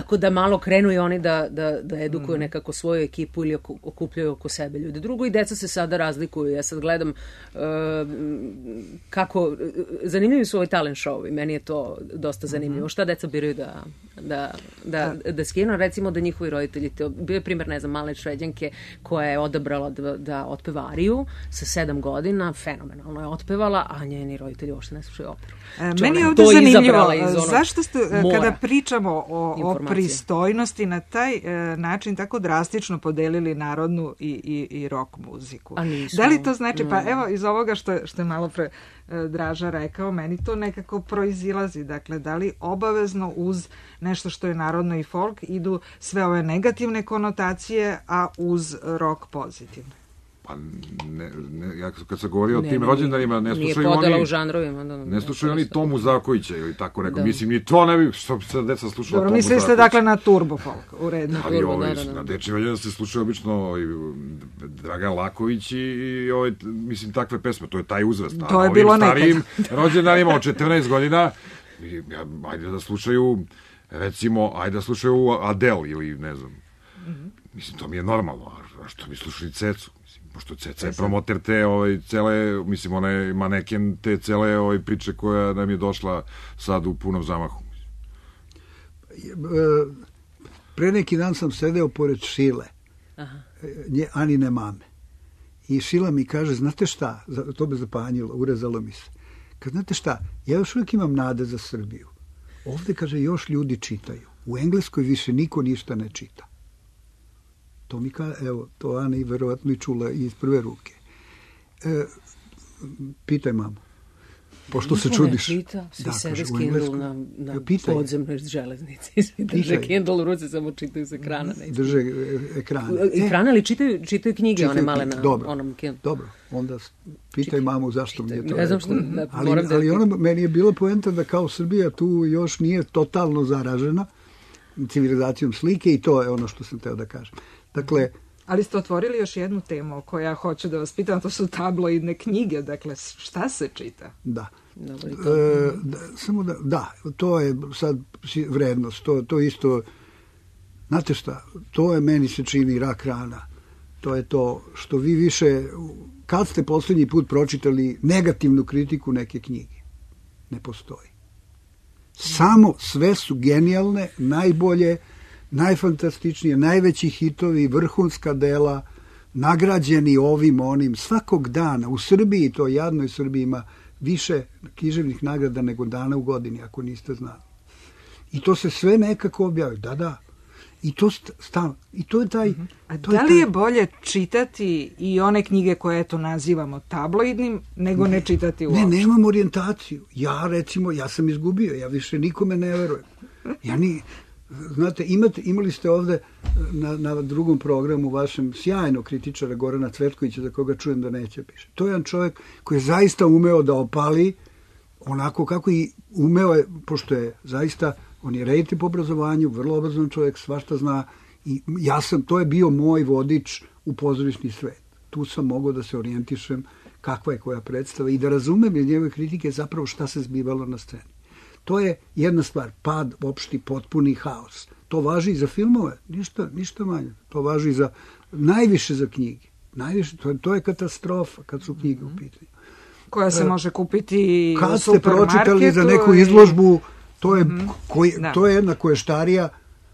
Tako da malo krenu i oni da, da, da edukuju nekako svoju ekipu ili okupljaju oko sebe ljudi. Drugo, i deca se sada razlikuju. Ja sad gledam uh, kako... Zanimljivi su ovi talent show-ovi. Meni je to dosta zanimljivo. Šta deca biraju da, da, da, da skinu? Recimo da njihovi roditelji... To, bio je primjer, ne znam, male Šveđanke koja je odabrala da, da otpeva ariju sa sedam godina. Fenomenalno je otpevala, a njeni roditelji uopšte ne slušaju operu. E, meni je ovdje zanimljivo. Zašto ste, mora. kada pričamo o, o pristojnosti, na taj e, način tako drastično podelili narodnu i, i, i rock muziku? Da li to znači, pa evo iz ovoga što, što je malo pre e, Draža rekao, meni to nekako proizilazi. Dakle, da li obavezno uz nešto što je narodno i folk idu sve ove negativne konotacije, a uz rock pozitivne? Pa ne, ne, ja kad sam govorio ne, o tim ne, rođendanima, ne slušaju oni... u žanrovima. Da, ne slušaju oni Tomu Zakovića ili tako neko. Da. Mislim, ni to ne bi, što bi se deca slušala Tomu Zakovića. Mislili ste dakle na turbo folk, u redu. Ali turbo, ovaj, da, da, da. Na dečjem rođendan se slušaju obično i Dragan Laković i, i ovaj, mislim, takve pesme. To je taj uzrast. To a je bilo nekad. Starijim rođendanima od četrnaest godina, ja, ajde da slušaju, recimo, ajde da slušaju Adele ili ne znam. Mm-hmm. Mislim, to mi je normalno. A što mi slušali Cecu? Pošto Ceca je promoter te ovaj, cele, mislim, ona je maneken te cele ovaj, priče koja nam je došla sad u punom zamahu. Pre neki dan sam sedeo pored Šile, Aha. nje Anine mame. I Šila mi kaže, znate šta, to me zapanjilo, urezalo mi se. Kad znate šta, ja još uvijek imam nade za Srbiju. Ovde, kaže, još ljudi čitaju. U Engleskoj više niko ništa ne čita. To mi ka, evo, to Ana i verovatno i čula iz prve ruke. E, pitaj mamu. Pošto se čudiš. Ne čita, svi da, sede s Kindle na, na podzemnoj železnici. Svi drže Kindle u ruci, samo čitaju s ekrana. Ne drže ekrana. Ekrana, ali čitaju, čitaju knjige, čitaju, one male na dobro, onom Kindle. Dobro, onda pitaj Čita, mamu zašto mi je to. Ne znam što, ne, ali, moram da... Ali ona, meni je bila poenta da kao Srbija tu još nije totalno zaražena civilizacijom slike i to je ono što sam teo da kažem. Dakle, ali ste otvorili još jednu temu koja ja hoću da vas pitam, to su tabloidne knjige, dakle šta se čita? Da. E, da samo da, da, to je sad vrednost, to, to isto, znate šta, to je meni se čini rak rana, to je to što vi više, kad ste posljednji put pročitali negativnu kritiku neke knjige? Ne postoji. Samo sve su genijalne, najbolje, najfantastičnije, najveći hitovi, vrhunska dela, nagrađeni ovim, onim, svakog dana. U Srbiji, to jadnoj Srbiji, ima više književnih nagrada nego dana u godini, ako niste znali. I to se sve nekako objavi. Da, da. I to stalno. I to je taj... Uh-huh. A da li je bolje čitati i one knjige koje eto nazivamo tabloidnim, nego ne, ne čitati uopšte? Ne, nemam orijentaciju. Ja, recimo, ja sam izgubio. Ja više nikome ne verujem. Ja ni... Znate, imate, imali ste ovde na, na drugom programu vašem sjajnog kritičara Gorana Cvetkovića, za koga čujem da neće piše. To je jedan čovjek koji je zaista umeo da opali onako kako i umeo je, pošto je zaista, on je reditelj po obrazovanju, vrlo obrazovan čovjek, svašta zna i ja sam, to je bio moj vodič u pozorišni svet. Tu sam mogao da se orijentišem kakva je koja predstava i da razumem iz njegove kritike zapravo šta se zbivalo na sceni. To je jedna stvar, pad, opšti, potpuni haos. To važi i za filmove, ništa, ništa manje. To važi za, najviše za knjige. Najviše, to, to je katastrofa kad su knjige u pitanju. Koja se može kupiti kad u supermarketu. Kad ste pročitali za neku izložbu, to je, mm-hmm. koji, to je jedna koještarija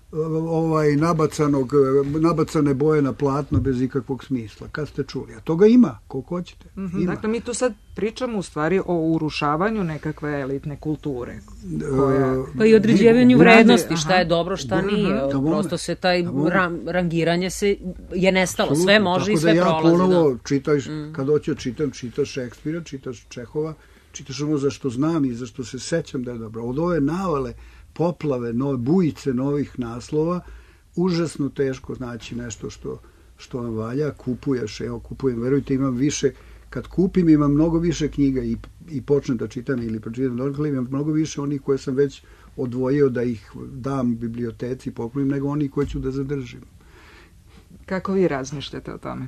ovaj, nabacanog, nabacane boje na platno bez ikakvog smisla. Kad ste čuli? A toga ima, koliko hoćete. Mm-hmm. Ima. Dakle, mi tu sad pričamo u stvari o urušavanju nekakve elitne kulture. Koja... Pa i određivanju vrednosti, šta je dobro, šta nije. Da, prosto se taj ra, rangiranje se je nestalo. Absolutno. Sve može. Tako i sve da prolazi. Ja ponovo da. Čitaš, mm. kad hoću čitam, čitaš Šekspira, čitaš Čehova, čitaš ono za što znam i za što se sećam da je dobro. Od ove navale poplave, nove bujice novih naslova, užasno teško znači nešto što, što vam valja, kupuješ, evo kupujem, verujte, imam više, kad kupim imam mnogo više knjiga i, i počnem da čitam ili pročitam dokle, imam mnogo više onih koje sam već odvojio da ih dam biblioteci, poklonim, nego onih koje ću da zadržim. Kako vi razmišljate o tome?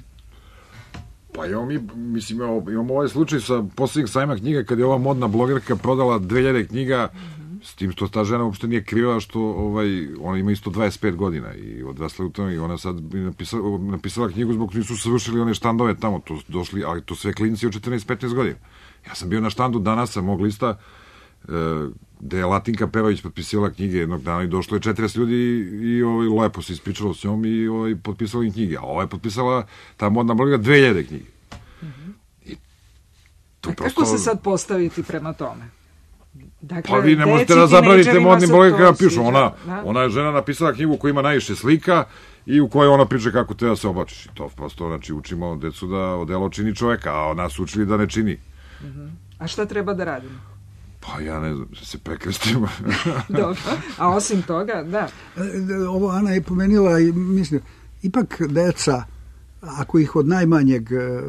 Pa imamo mi, mislim, imamo, imamo ovaj slučaj sa posljednjeg sajma knjiga kad je ova modna blogerka prodala dve hiljade knjiga S tim što ta žena uopšte nije kriva što ovaj, ona ima isto dvadeset pet godina i odrasla u tome i ona sad bi napisala, napisala knjigu zbog nisu savršili one štandove tamo, to došli, ali to sve klinci od četrnaest petnaest godina. Ja sam bio na štandu danas sa mog lista e, gde je Latinka Perović potpisivala knjige jednog dana i došlo je četrdeset ljudi i, i ovaj, lepo se ispričalo s njom i ovaj, potpisala im knjige. A ova je potpisala, ta modna bloga, dve hiljade knjige. Mm-hmm. I to A prosto... kako se sad postaviti prema tome? Dakle, pa vi ne možete da zabranite modnim blogom kada pišu. Ona, ona je žena napisala knjigu koja ima najviše slika i u kojoj ona priča kako treba se oblačiš. I to prosto, znači, učimo decu da odelo čini čoveka, a nas učili da ne čini. Uh-huh. A šta treba da radimo? Pa ja ne znam, se prekrestimo. Dobro, a osim toga, da. Ovo Ana je pomenila, mislim, ipak deca, ako ih od najmanjeg,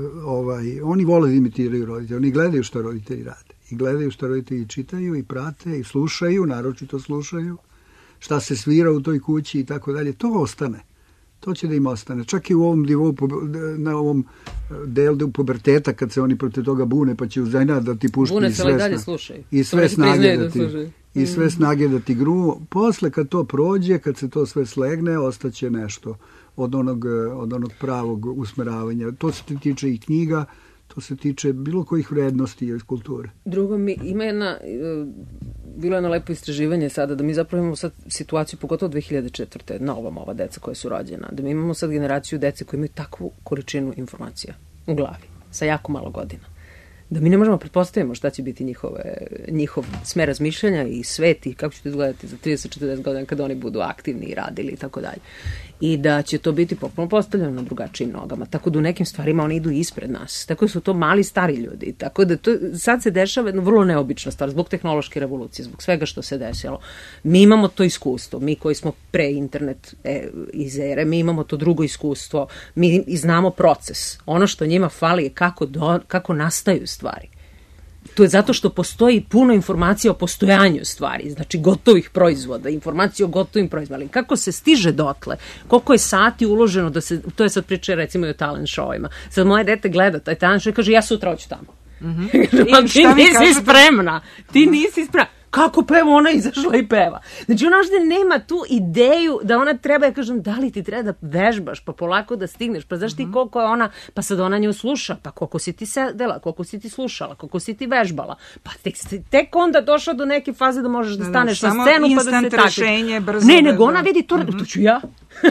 ovaj, oni vole da imitiraju roditelji, oni gledaju što roditelji rade. I gledaju što roditelji čitaju i prate i slušaju, naročito slušaju, šta se svira u toj kući i tako dalje. To ostane. To će da im ostane. Čak i u ovom nivou, na ovom delu puberteta, kad se oni protiv toga bune, pa će uzajna da ti pušti bune i sve, dalje slušaju. I sve snage da, da ti, i sve snage da ti gru. Posle kad to prođe, kad se to sve slegne, ostaće nešto od onog, od onog pravog usmeravanja. To se tiče i knjiga, to se tiče bilo kojih vrednosti iz kulture. Drugo, mi, ima jedna, bilo je jedno lepo istraživanje sada, da mi zapravo imamo sad situaciju, pogotovo dve hiljade četvrte. na ovom ova deca koja su rođena, da mi imamo sad generaciju dece koji imaju takvu količinu informacija u glavi, sa jako malo godina. Da mi ne možemo pretpostaviti šta će biti njihove, njihov smer razmišljanja i svet i kako će to izgledati za trideset do četrdeset godina kada oni budu aktivni i radili i tako dalje. I da će to biti potpuno postavljeno na drugačijim nogama. Tako da u nekim stvarima oni idu ispred nas. Tako da su to mali stari ljudi. Tako da to, sad se dešava jedna vrlo neobična stvar zbog tehnološke revolucije, zbog svega što se desilo. Mi imamo to iskustvo, mi koji smo pre internet e, iz ere, mi imamo to drugo iskustvo, mi znamo proces. Ono što njima fali je kako, do, kako nastaju stvari. To je zato što postoji puno informacija o postojanju stvari, znači gotovih proizvoda, informacije o gotovim proizvodima. Kako se stiže dotle, koliko je sati uloženo da se, to je sad priča recimo i o talent showima. Sad moje dete gleda taj talent show i kaže ja sutra hoću tamo. Mm-hmm. Kaže, ti nisi kažete? spremna, ti nisi spremna. Kako peva, ona izašla i peva. Znači ona možda nema tu ideju da ona treba, ja kažem, da li ti treba da vežbaš, pa polako da stigneš, pa znaš ti koliko je ona, pa sad ona nju sluša, pa koliko si ti sedela, koliko si ti slušala, koliko si ti vežbala, pa tek, tek onda došla do neke faze da možeš da staneš da, da, na scenu pa da se takneš. Ne, nego ona vidi to, mm-hmm. to ću ja.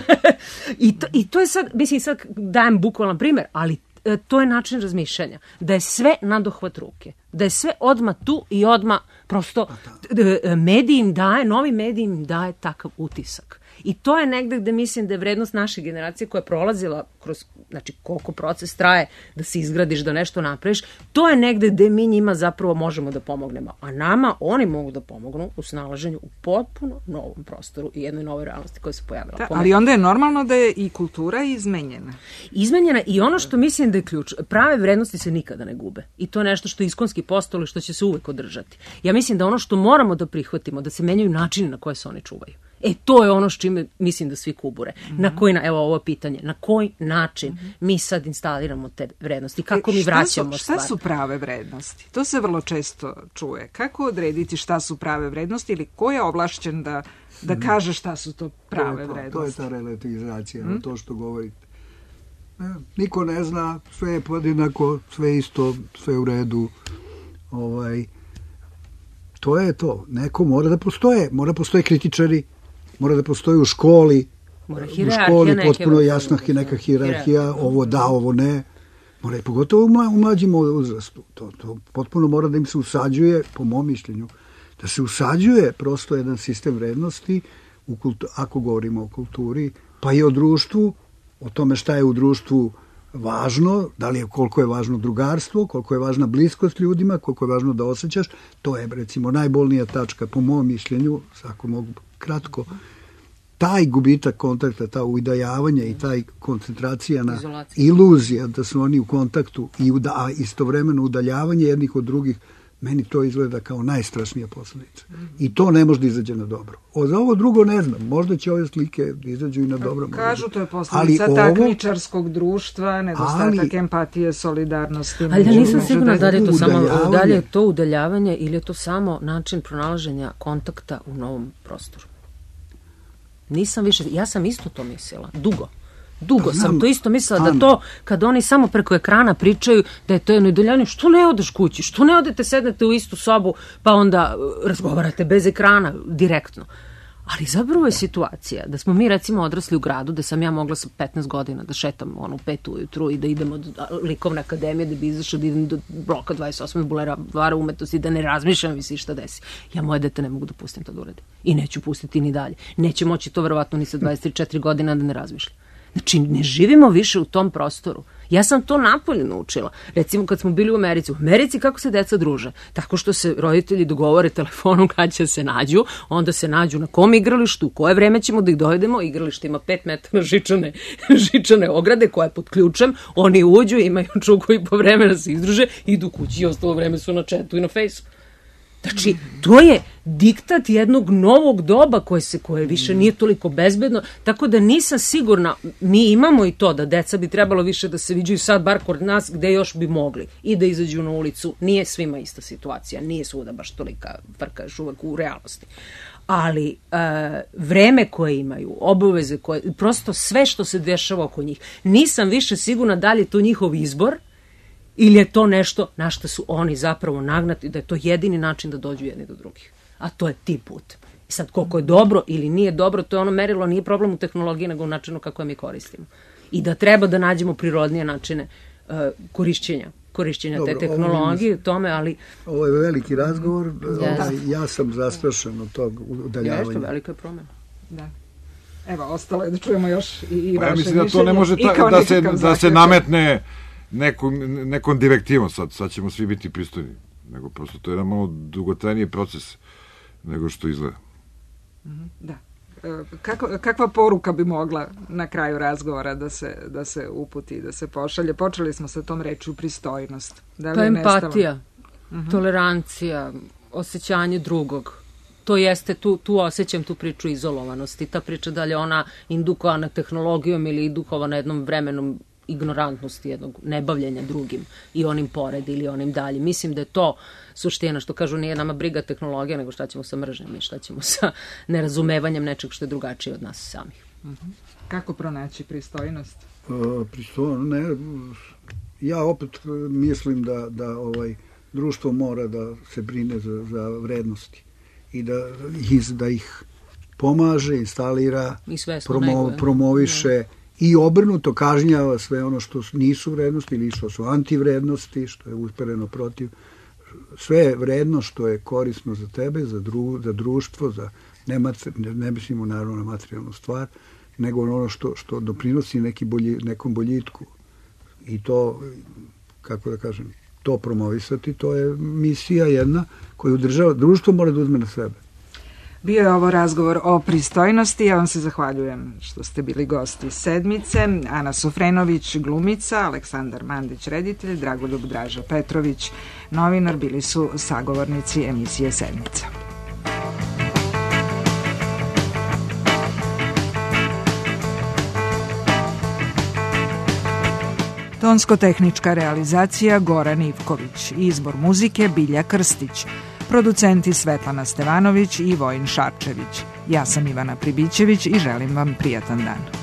I, to, I to je sad, mislim sad dajem bukvalan primjer, ali to je način razmišljanja, da je sve na dohvat ruke, da je sve odmah tu i odmah prosto medij im daje, novi medij im daje takav utisak. I to je negde gde mislim da je vrednost naše generacije koja je prolazila kroz, znači koliko proces traje da se izgradiš, da nešto napraviš, to je negde gde mi njima zapravo možemo da pomognemo. A nama oni mogu da pomognu u snalaženju u potpuno novom prostoru i jednoj novoj realnosti koja se pojavila. Da, ali onda je normalno da je i kultura izmenjena. Izmenjena i ono što mislim da je ključ, prave vrednosti se nikada ne gube. I to je nešto što je iskonski postalo i što će se uvek održati. Ja mislim da ono što moramo da prihvatimo, da se menjaju načini na koje se oni čuvaju. E, to je ono s čime mislim da svi kubure. Mm-hmm. Na koji, evo ovo pitanje, na koji način mm-hmm. mi sad instaliramo te vrednosti, kako e, mi vraćamo su, stvar. Šta su prave vrednosti? To se vrlo često čuje. Kako odrediti šta su prave vrednosti ili ko je ovlašćen da, da kaže šta su to prave to to, vrednosti? To je ta relativizacija, mm-hmm. to što govorite. Ne, niko ne zna, sve je podjednako, sve isto, sve u redu. Ovaj, to je to. Neko mora da postoje. Mora postoje kritičari, mora da postoji u školi, mora u školi potpuno jasna neka hijerarhija, ovo da, ovo ne. Mora i pogotovo u mlađim uzrastu. To, to potpuno mora da im se usađuje, po mom mišljenju, da se usađuje prosto jedan sistem vrednosti, u kultu, ako govorimo o kulturi, pa i o društvu, o tome šta je u društvu važno, da li je, koliko je važno drugarstvo, koliko je važna bliskost ljudima, koliko je važno da osjećaš, to je recimo najbolnija tačka po mom mišljenju, ako mogu kratko, taj gubitak kontakta, ta udaljavanje i taj koncentracija na izolacija, iluzija da su oni u kontaktu i uda, a istovremeno udaljavanje jednih od drugih, Meni to izgleda kao najstrašnija posledica. I to ne može da izađe na dobro. O, za ovo drugo ne znam. Možda će ove slike izađu i na dobro. Kažu, to je posledica ovo, takmičarskog društva, nedostatak ali, empatije, solidarnosti. Ali ja nisam sigurna da li je to samo da li je to udaljavanje ili je to samo način pronalaženja kontakta u novom prostoru. Nisam više, ja sam isto to mislila, dugo. Dugo sam to isto mislila da to, kad oni samo preko ekrana pričaju, da je to jedno udaljavanje, što ne odeš kući, što ne odete, sednete u istu sobu, pa onda razgovarate bez ekrana, direktno. Ali zapravo je situacija da smo mi recimo odrasli u gradu, da sam ja mogla sa petnaest godina da šetam ono pet ujutru i da idem od likovne akademije, da bi izašla, da idem do bloka dvadeset osam Bulevara umetnosti, da ne razmišljam i si šta desi. Ja moje dete ne mogu da pustim to da uradim. I neću pustiti ni dalje. Neće moći to verovatno ni sa dvadeset četiri godina da ne razmišljam. Znači, ne živimo više u tom prostoru. Ja sam to napolje naučila. Recimo, kad smo bili u Americi. U Americi kako se deca druže? Tako što se roditelji dogovore telefonom kad će se nađu, onda se nađu na kom igralištu, u koje vreme ćemo da ih dovedemo. Igralište ima pet metara žičane, žičane ograde koja je pod ključem. Oni uđu, imaju čuku i po vreme da se izdruže, idu kući i ostalo vreme su na chatu i na fejsu. Znači, to je diktat jednog novog doba koje se koje više nije toliko bezbedno, tako da nisam sigurna, mi imamo i to da deca bi trebalo više da se viđaju sad bar kod nas gde još bi mogli i da izađu na ulicu, nije svima ista situacija, nije svuda baš tolika frka još uvek u realnosti. Ali e, vreme koje imaju, obaveze koje, prosto sve što se dešava oko njih, nisam više sigurna da li je to njihov izbor ili je to nešto na što su oni zapravo nagnati, da je to jedini način da dođu jedni do drugih. A to je ti put. I sad, koliko je dobro ili nije dobro, to je ono merilo, nije problem u tehnologiji, nego u načinu kako je mi koristimo. I da treba da nađemo prirodnije načine uh, korišćenja, korišćenja dobro, te tehnologije, ovo tome, ali... Ovo je veliki razgovor, yes. ovaj, ja sam zastrašen od tog udaljavanja. Jeste, velika je promena. Da. Evo, ostalo je da čujemo još i, i pa vaše ja mislim da to ne može ta, da, se, da se nametne nekom, nekom direktivom sad, sad ćemo svi biti pristojni, nego prosto to je jedan malo dugotrajniji proces nego što izgleda. Da. Kako, kakva poruka bi mogla na kraju razgovora da se, da se uputi, da se pošalje? Počeli smo sa tom rečju pristojnost. Da li pa empatija, uh-huh. tolerancija, osjećanje drugog. To jeste, tu, tu osjećam tu priču izolovanosti. Ta priča da li je ona indukovana tehnologijom ili indukovana jednom vremenom ignorantnosti, jednog nebavljenja drugim i onim pored ili onim dalje. Mislim da je to suština, što kažu, nije nama briga tehnologija, nego šta ćemo sa mržnjom i šta ćemo sa nerazumevanjem nečeg što je drugačije od nas samih. Uh-huh. Kako pronaći pristojnost? Uh, pristojnost, ne. Ja opet mislim da, da ovaj društvo mora da se brine za, za vrednosti i da, iz, da ih pomaže, instalira, promo, promoviše, ne. I obrnuto kažnjava sve ono što nisu vrednosti ili što su antivrednosti, što je uspereno protiv. Sve je vredno što je korisno za tebe, za, dru, za društvo, za ne, ne mislimo naravno na materijalnu stvar, nego ono što, što doprinosi neki bolji, nekom boljitku. I to, kako da kažem, to promovisati, to je misija jedna koju država, društvo mora da uzme na sebe. Bio je ovo razgovor o pristojnosti. Ja vam se zahvaljujem što ste bili gosti Sedmice. Ana Sofrenović, glumica, Aleksandar Mandić, reditelj, Dragoljub Draža Petrović, novinar, bili su sagovornici emisije Sedmica. Tonsko-tehnička realizacija Goran Ivković, izbor muzike Bilja Krstić, producenti Svetlana Stevanović i Vojin Šarčević. Ja sam Ivana Pribićević i želim vam prijatan dan.